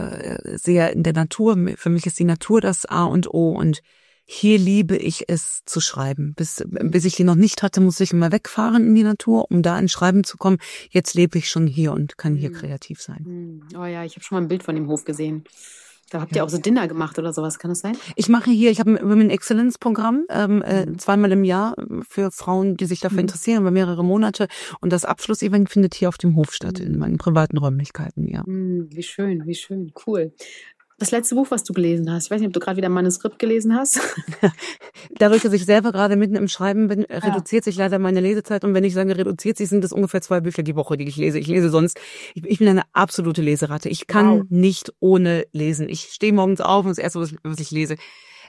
sehr in der Natur. Für mich ist die Natur das A und O. Und hier liebe ich es zu schreiben. Bis ich die noch nicht hatte, musste ich immer wegfahren in die Natur, um da ins Schreiben zu kommen. Jetzt lebe ich schon hier und kann hier kreativ sein. Oh ja, ich habe schon mal ein Bild von dem Hof gesehen. Da habt ihr auch so Dinner gemacht oder sowas, kann das sein? Ich habe ein Women Excellence Programm, 2-mal im Jahr für Frauen, die sich dafür interessieren, über mehrere Monate. Und das Abschlussevent findet hier auf dem Hof statt, in meinen privaten Räumlichkeiten, ja. Wie schön, cool. Das letzte Buch, was du gelesen hast, ich weiß nicht, ob du gerade wieder ein Manuskript gelesen hast. Dadurch, dass ich selber gerade mitten im Schreiben bin, reduziert sich leider meine Lesezeit. Und wenn ich sage, reduziert sich, sind es ungefähr 2 Bücher die Woche, die ich lese. Ich lese sonst, ich bin eine absolute Leseratte. Ich kann nicht ohne lesen. Ich stehe morgens auf und das Erste, was ich lese.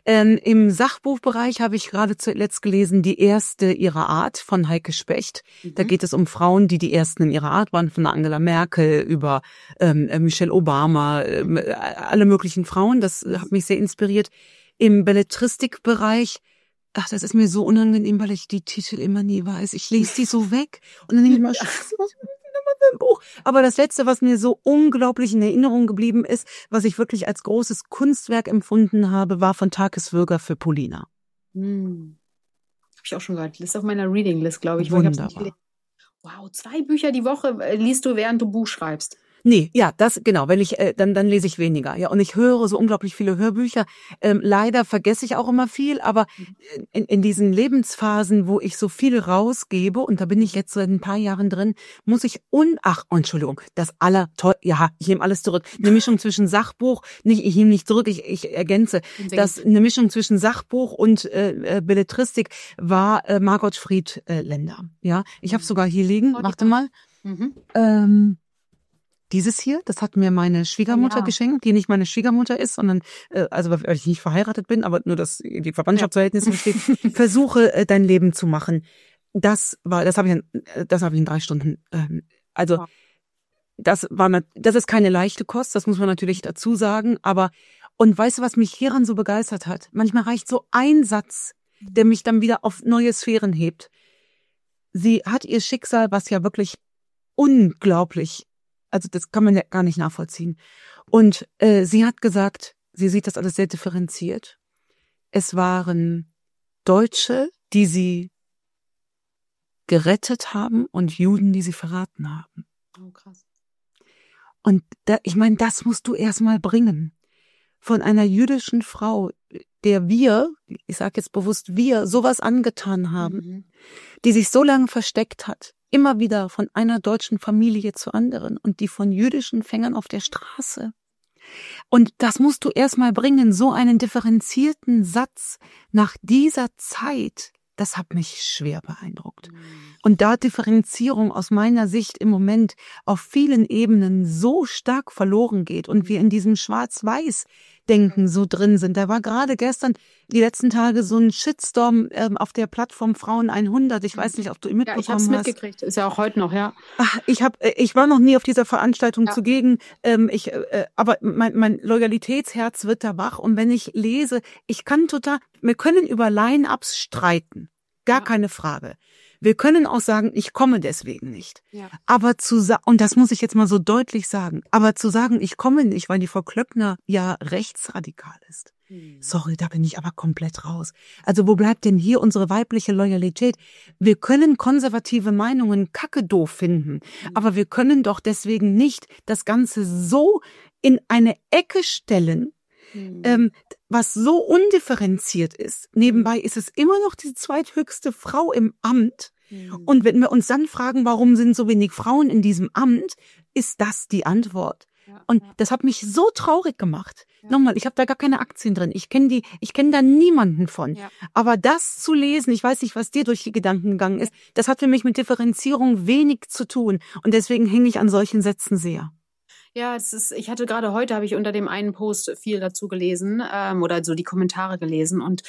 Im Sachbuchbereich habe ich gerade zuletzt gelesen Die erste ihrer Art von Heike Specht. Da geht es um Frauen, die ersten in ihrer Art waren, von Angela Merkel über Michelle Obama, alle möglichen Frauen. Das hat mich sehr inspiriert. Im Belletristikbereich, das ist mir so unangenehm, weil ich die Titel immer nie weiß. Ich lese die so weg und dann denke ich mal, Scheiße, was für ein Buch. Aber das Letzte, was mir so unglaublich in Erinnerung geblieben ist, was ich wirklich als großes Kunstwerk empfunden habe, war von Takes Würger für Polina. Habe ich auch schon gehört. Das ist auf meiner Reading-List, glaube ich. Wunderbar. Wow, 2 Bücher die Woche liest du, während du Buch schreibst. Nee, ja, das, genau, wenn ich, dann lese ich weniger, ja, und ich höre so unglaublich viele Hörbücher. Leider vergesse ich auch immer viel, aber in diesen Lebensphasen, wo ich so viel rausgebe, und da bin ich jetzt seit ein paar Jahren drin, muss ich Entschuldigung, ich nehme alles zurück. Eine Mischung zwischen Sachbuch, ich nehme nicht zurück, ich ergänze, eine Mischung zwischen Sachbuch und Belletristik war Margot Friedländer, ja. Ich habe sogar hier liegen, warte mal. Dieses hier, das hat mir meine Schwiegermutter geschenkt, die nicht meine Schwiegermutter ist, sondern, weil ich nicht verheiratet bin, aber nur, dass die Verwandtschaftsverhältnisse besteht. Versuche, dein Leben zu machen. Das habe ich in 3 Stunden, das ist keine leichte Kost, das muss man natürlich dazu sagen, und weißt du, was mich hieran so begeistert hat? Manchmal reicht so ein Satz, der mich dann wieder auf neue Sphären hebt. Sie hat ihr Schicksal, was ja wirklich unglaublich, also das kann man ja gar nicht nachvollziehen. Und sie hat gesagt, sie sieht das alles sehr differenziert. Es waren Deutsche, die sie gerettet haben und Juden, die sie verraten haben. Oh, krass. Und ich meine, das musst du erstmal bringen. Von einer jüdischen Frau, der ich sage jetzt bewusst sowas angetan haben, die sich so lange versteckt hat, immer wieder von einer deutschen Familie zur anderen und die von jüdischen Fängern auf der Straße. Und das musst du erstmal bringen, so einen differenzierten Satz nach dieser Zeit. Das hat mich schwer beeindruckt. Und da Differenzierung aus meiner Sicht im Moment auf vielen Ebenen so stark verloren geht und wir in diesem Schwarz-Weiß-Denken so drin sind. Da war gerade gestern, die letzten Tage, so ein Shitstorm auf der Plattform Frauen 100. Ich weiß nicht, ob du ihn mitbekommen hast. Ja, ich habe es mitgekriegt. Ist ja auch heute noch, ja. Ach, ich war noch nie auf dieser Veranstaltung zugegen. Aber mein Loyalitätsherz wird da wach. Und wenn ich lese, wir können über Line-Ups streiten. Gar keine Frage. Wir können auch sagen, ich komme deswegen nicht. Ja. Aber und das muss ich jetzt mal so deutlich sagen, aber zu sagen, ich komme nicht, weil die Frau Klöckner ja rechtsradikal ist. Sorry, da bin ich aber komplett raus. Also wo bleibt denn hier unsere weibliche Loyalität? Wir können konservative Meinungen kacke-doof finden, aber wir können doch deswegen nicht das Ganze so in eine Ecke stellen, was so undifferenziert ist. Nebenbei ist es immer noch die zweithöchste Frau im Amt. Und wenn wir uns dann fragen, warum sind so wenig Frauen in diesem Amt, ist das die Antwort. Und das hat mich so traurig gemacht. Nochmal, ich habe da gar keine Aktien drin. Ich kenne da niemanden von. Ja. Aber das zu lesen, ich weiß nicht, was dir durch die Gedanken gegangen ist, das hat für mich mit Differenzierung wenig zu tun. Und deswegen hänge ich an solchen Sätzen sehr. Ja, ich hatte gerade heute, habe ich unter dem einen Post viel dazu gelesen oder so die Kommentare gelesen und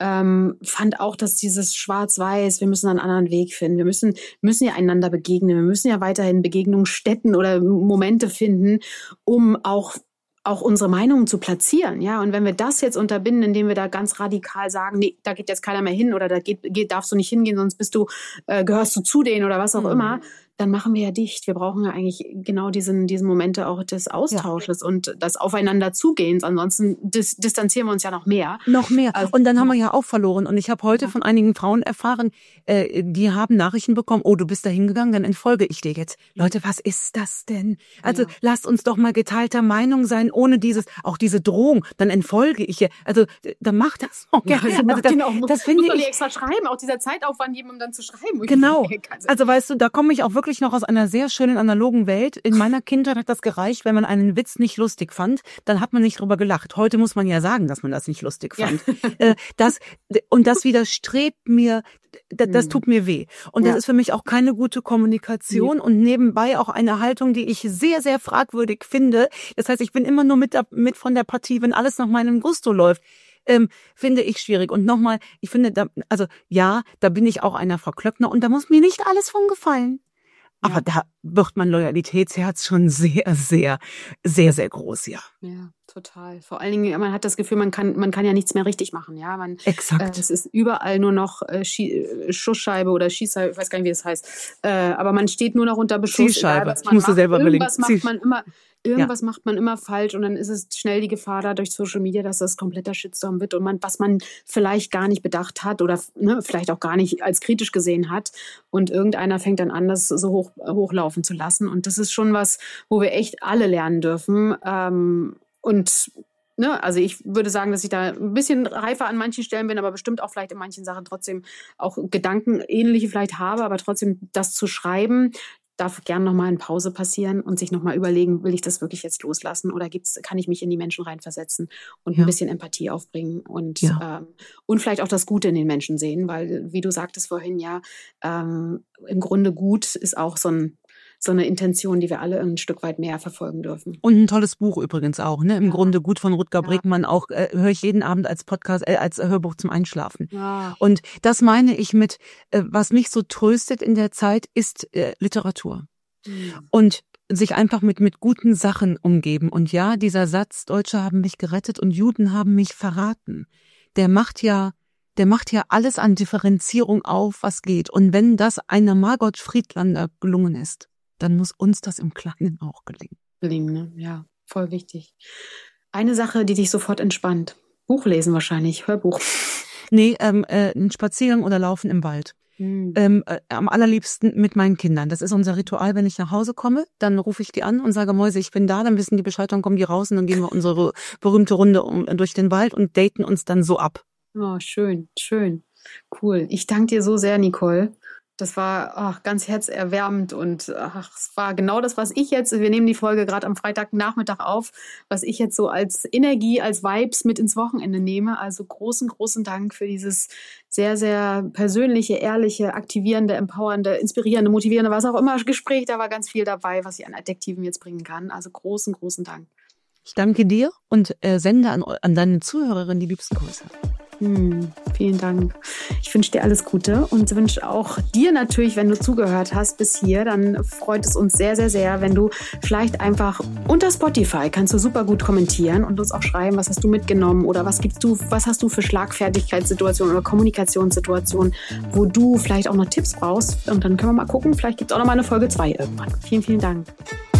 fand auch, dass dieses Schwarz-Weiß, wir müssen einen anderen Weg finden, wir müssen ja einander begegnen, wir müssen ja weiterhin Begegnungsstätten oder Momente finden, um auch unsere Meinungen zu platzieren, ja. Und wenn wir das jetzt unterbinden, indem wir da ganz radikal sagen, nee, da geht jetzt keiner mehr hin oder darfst du nicht hingehen, sonst gehörst du zu denen oder was auch immer, dann machen wir ja dicht. Wir brauchen ja eigentlich genau diesen Momente auch des Austausches und des Aufeinander-Zugehens. Ansonsten distanzieren wir uns ja noch mehr. Noch mehr. Also, und dann haben wir ja auch verloren. Und ich habe heute von einigen Frauen erfahren, die haben Nachrichten bekommen, oh, du bist da hingegangen, dann entfolge ich dir jetzt. Leute, was ist das denn? Also lasst uns doch mal geteilter Meinung sein, ohne auch diese Drohung, dann entfolge ich hier. Also dann mach das. Okay. Das finde ich. Muss doch extra schreiben, auch dieser Zeitaufwand, jemandem dann zu schreiben. Genau. Also weißt du, da komme ich auch wirklich noch aus einer sehr schönen analogen Welt. In meiner Kindheit hat das gereicht, wenn man einen Witz nicht lustig fand, dann hat man nicht drüber gelacht. Heute muss man ja sagen, dass man das nicht lustig fand. Ja. Das widerstrebt mir, das tut mir weh. Und das ist für mich auch keine gute Kommunikation und nebenbei auch eine Haltung, die ich sehr, sehr fragwürdig finde. Das heißt, ich bin immer nur mit von der Partie, wenn alles nach meinem Gusto läuft. Finde ich schwierig. Und nochmal, ich finde, da bin ich auch einer Frau Klöckner und da muss mir nicht alles von gefallen. Aber da wird mein Loyalitätsherz schon sehr, sehr, sehr, sehr groß, ja. Ja, total. Vor allen Dingen, man hat das Gefühl, man kann ja nichts mehr richtig machen, ja. Exakt. Es ist überall nur noch Schussscheibe oder Schießscheibe, ich weiß gar nicht, wie das heißt. Aber man steht nur noch unter Beschuss. Zielscheibe. Ich musste selber überlegen. Irgendwas macht man immer falsch und dann ist es schnell die Gefahr da durch Social Media, dass das kompletter Shitstorm wird und was man vielleicht gar nicht bedacht hat oder vielleicht auch gar nicht als kritisch gesehen hat und irgendeiner fängt dann an, das so hochlaufen zu lassen und das ist schon was, wo wir echt alle lernen dürfen also ich würde sagen, dass ich da ein bisschen reifer an manchen Stellen bin, aber bestimmt auch vielleicht in manchen Sachen trotzdem auch Gedanken ähnliche vielleicht habe, aber trotzdem das zu schreiben, darf gern nochmal eine Pause passieren und sich nochmal überlegen, will ich das wirklich jetzt loslassen oder kann ich mich in die Menschen reinversetzen und ein bisschen Empathie aufbringen und vielleicht auch das Gute in den Menschen sehen, weil, wie du sagtest vorhin, im Grunde gut ist auch so eine Intention, die wir alle ein Stück weit mehr verfolgen dürfen. Und ein tolles Buch übrigens auch, ne? Im Grunde gut von Rutger Bregmann auch, höre ich jeden Abend als Podcast, als Hörbuch zum Einschlafen. Ja. Und das meine ich mit, was mich so tröstet in der Zeit, ist Literatur. Und sich einfach mit guten Sachen umgeben. Und ja, dieser Satz, Deutsche haben mich gerettet und Juden haben mich verraten, der macht ja alles an Differenzierung auf, was geht. Und wenn das einer Margot Friedlander gelungen ist, dann muss uns das im Kleinen auch gelingen. Ne? Ja, voll wichtig. Eine Sache, die dich sofort entspannt. Buch lesen wahrscheinlich, Hörbuch. Nee, ein Spaziergang oder Laufen im Wald. Am allerliebsten mit meinen Kindern. Das ist unser Ritual, wenn ich nach Hause komme, dann rufe ich die an und sage, Mäuse, ich bin da, dann wissen die Bescheid, dann kommen die raus und dann gehen wir unsere berühmte Runde durch den Wald und daten uns dann so ab. Oh, schön, schön. Cool. Ich danke dir so sehr, Nicole. Das war ganz herzerwärmend und es war genau das, was ich jetzt, wir nehmen die Folge gerade am Freitagnachmittag auf, was ich jetzt so als Energie, als Vibes mit ins Wochenende nehme. Also großen, großen Dank für dieses sehr, sehr persönliche, ehrliche, aktivierende, empowernde, inspirierende, motivierende, was auch immer Gespräch. Da war ganz viel dabei, was ich an Adjektiven jetzt bringen kann. Also großen, großen Dank. Ich danke dir und sende an deine Zuhörerinnen die liebsten Grüße. Vielen Dank. Ich wünsche dir alles Gute und wünsche auch dir natürlich, wenn du zugehört hast bis hier, dann freut es uns sehr, sehr, sehr, wenn du vielleicht einfach unter Spotify kannst du super gut kommentieren und uns auch schreiben, was hast du mitgenommen oder was hast du für Schlagfertigkeitssituationen oder Kommunikationssituationen, wo du vielleicht auch noch Tipps brauchst und dann können wir mal gucken, vielleicht gibt es auch noch mal eine Folge 2 irgendwann. Vielen, vielen Dank.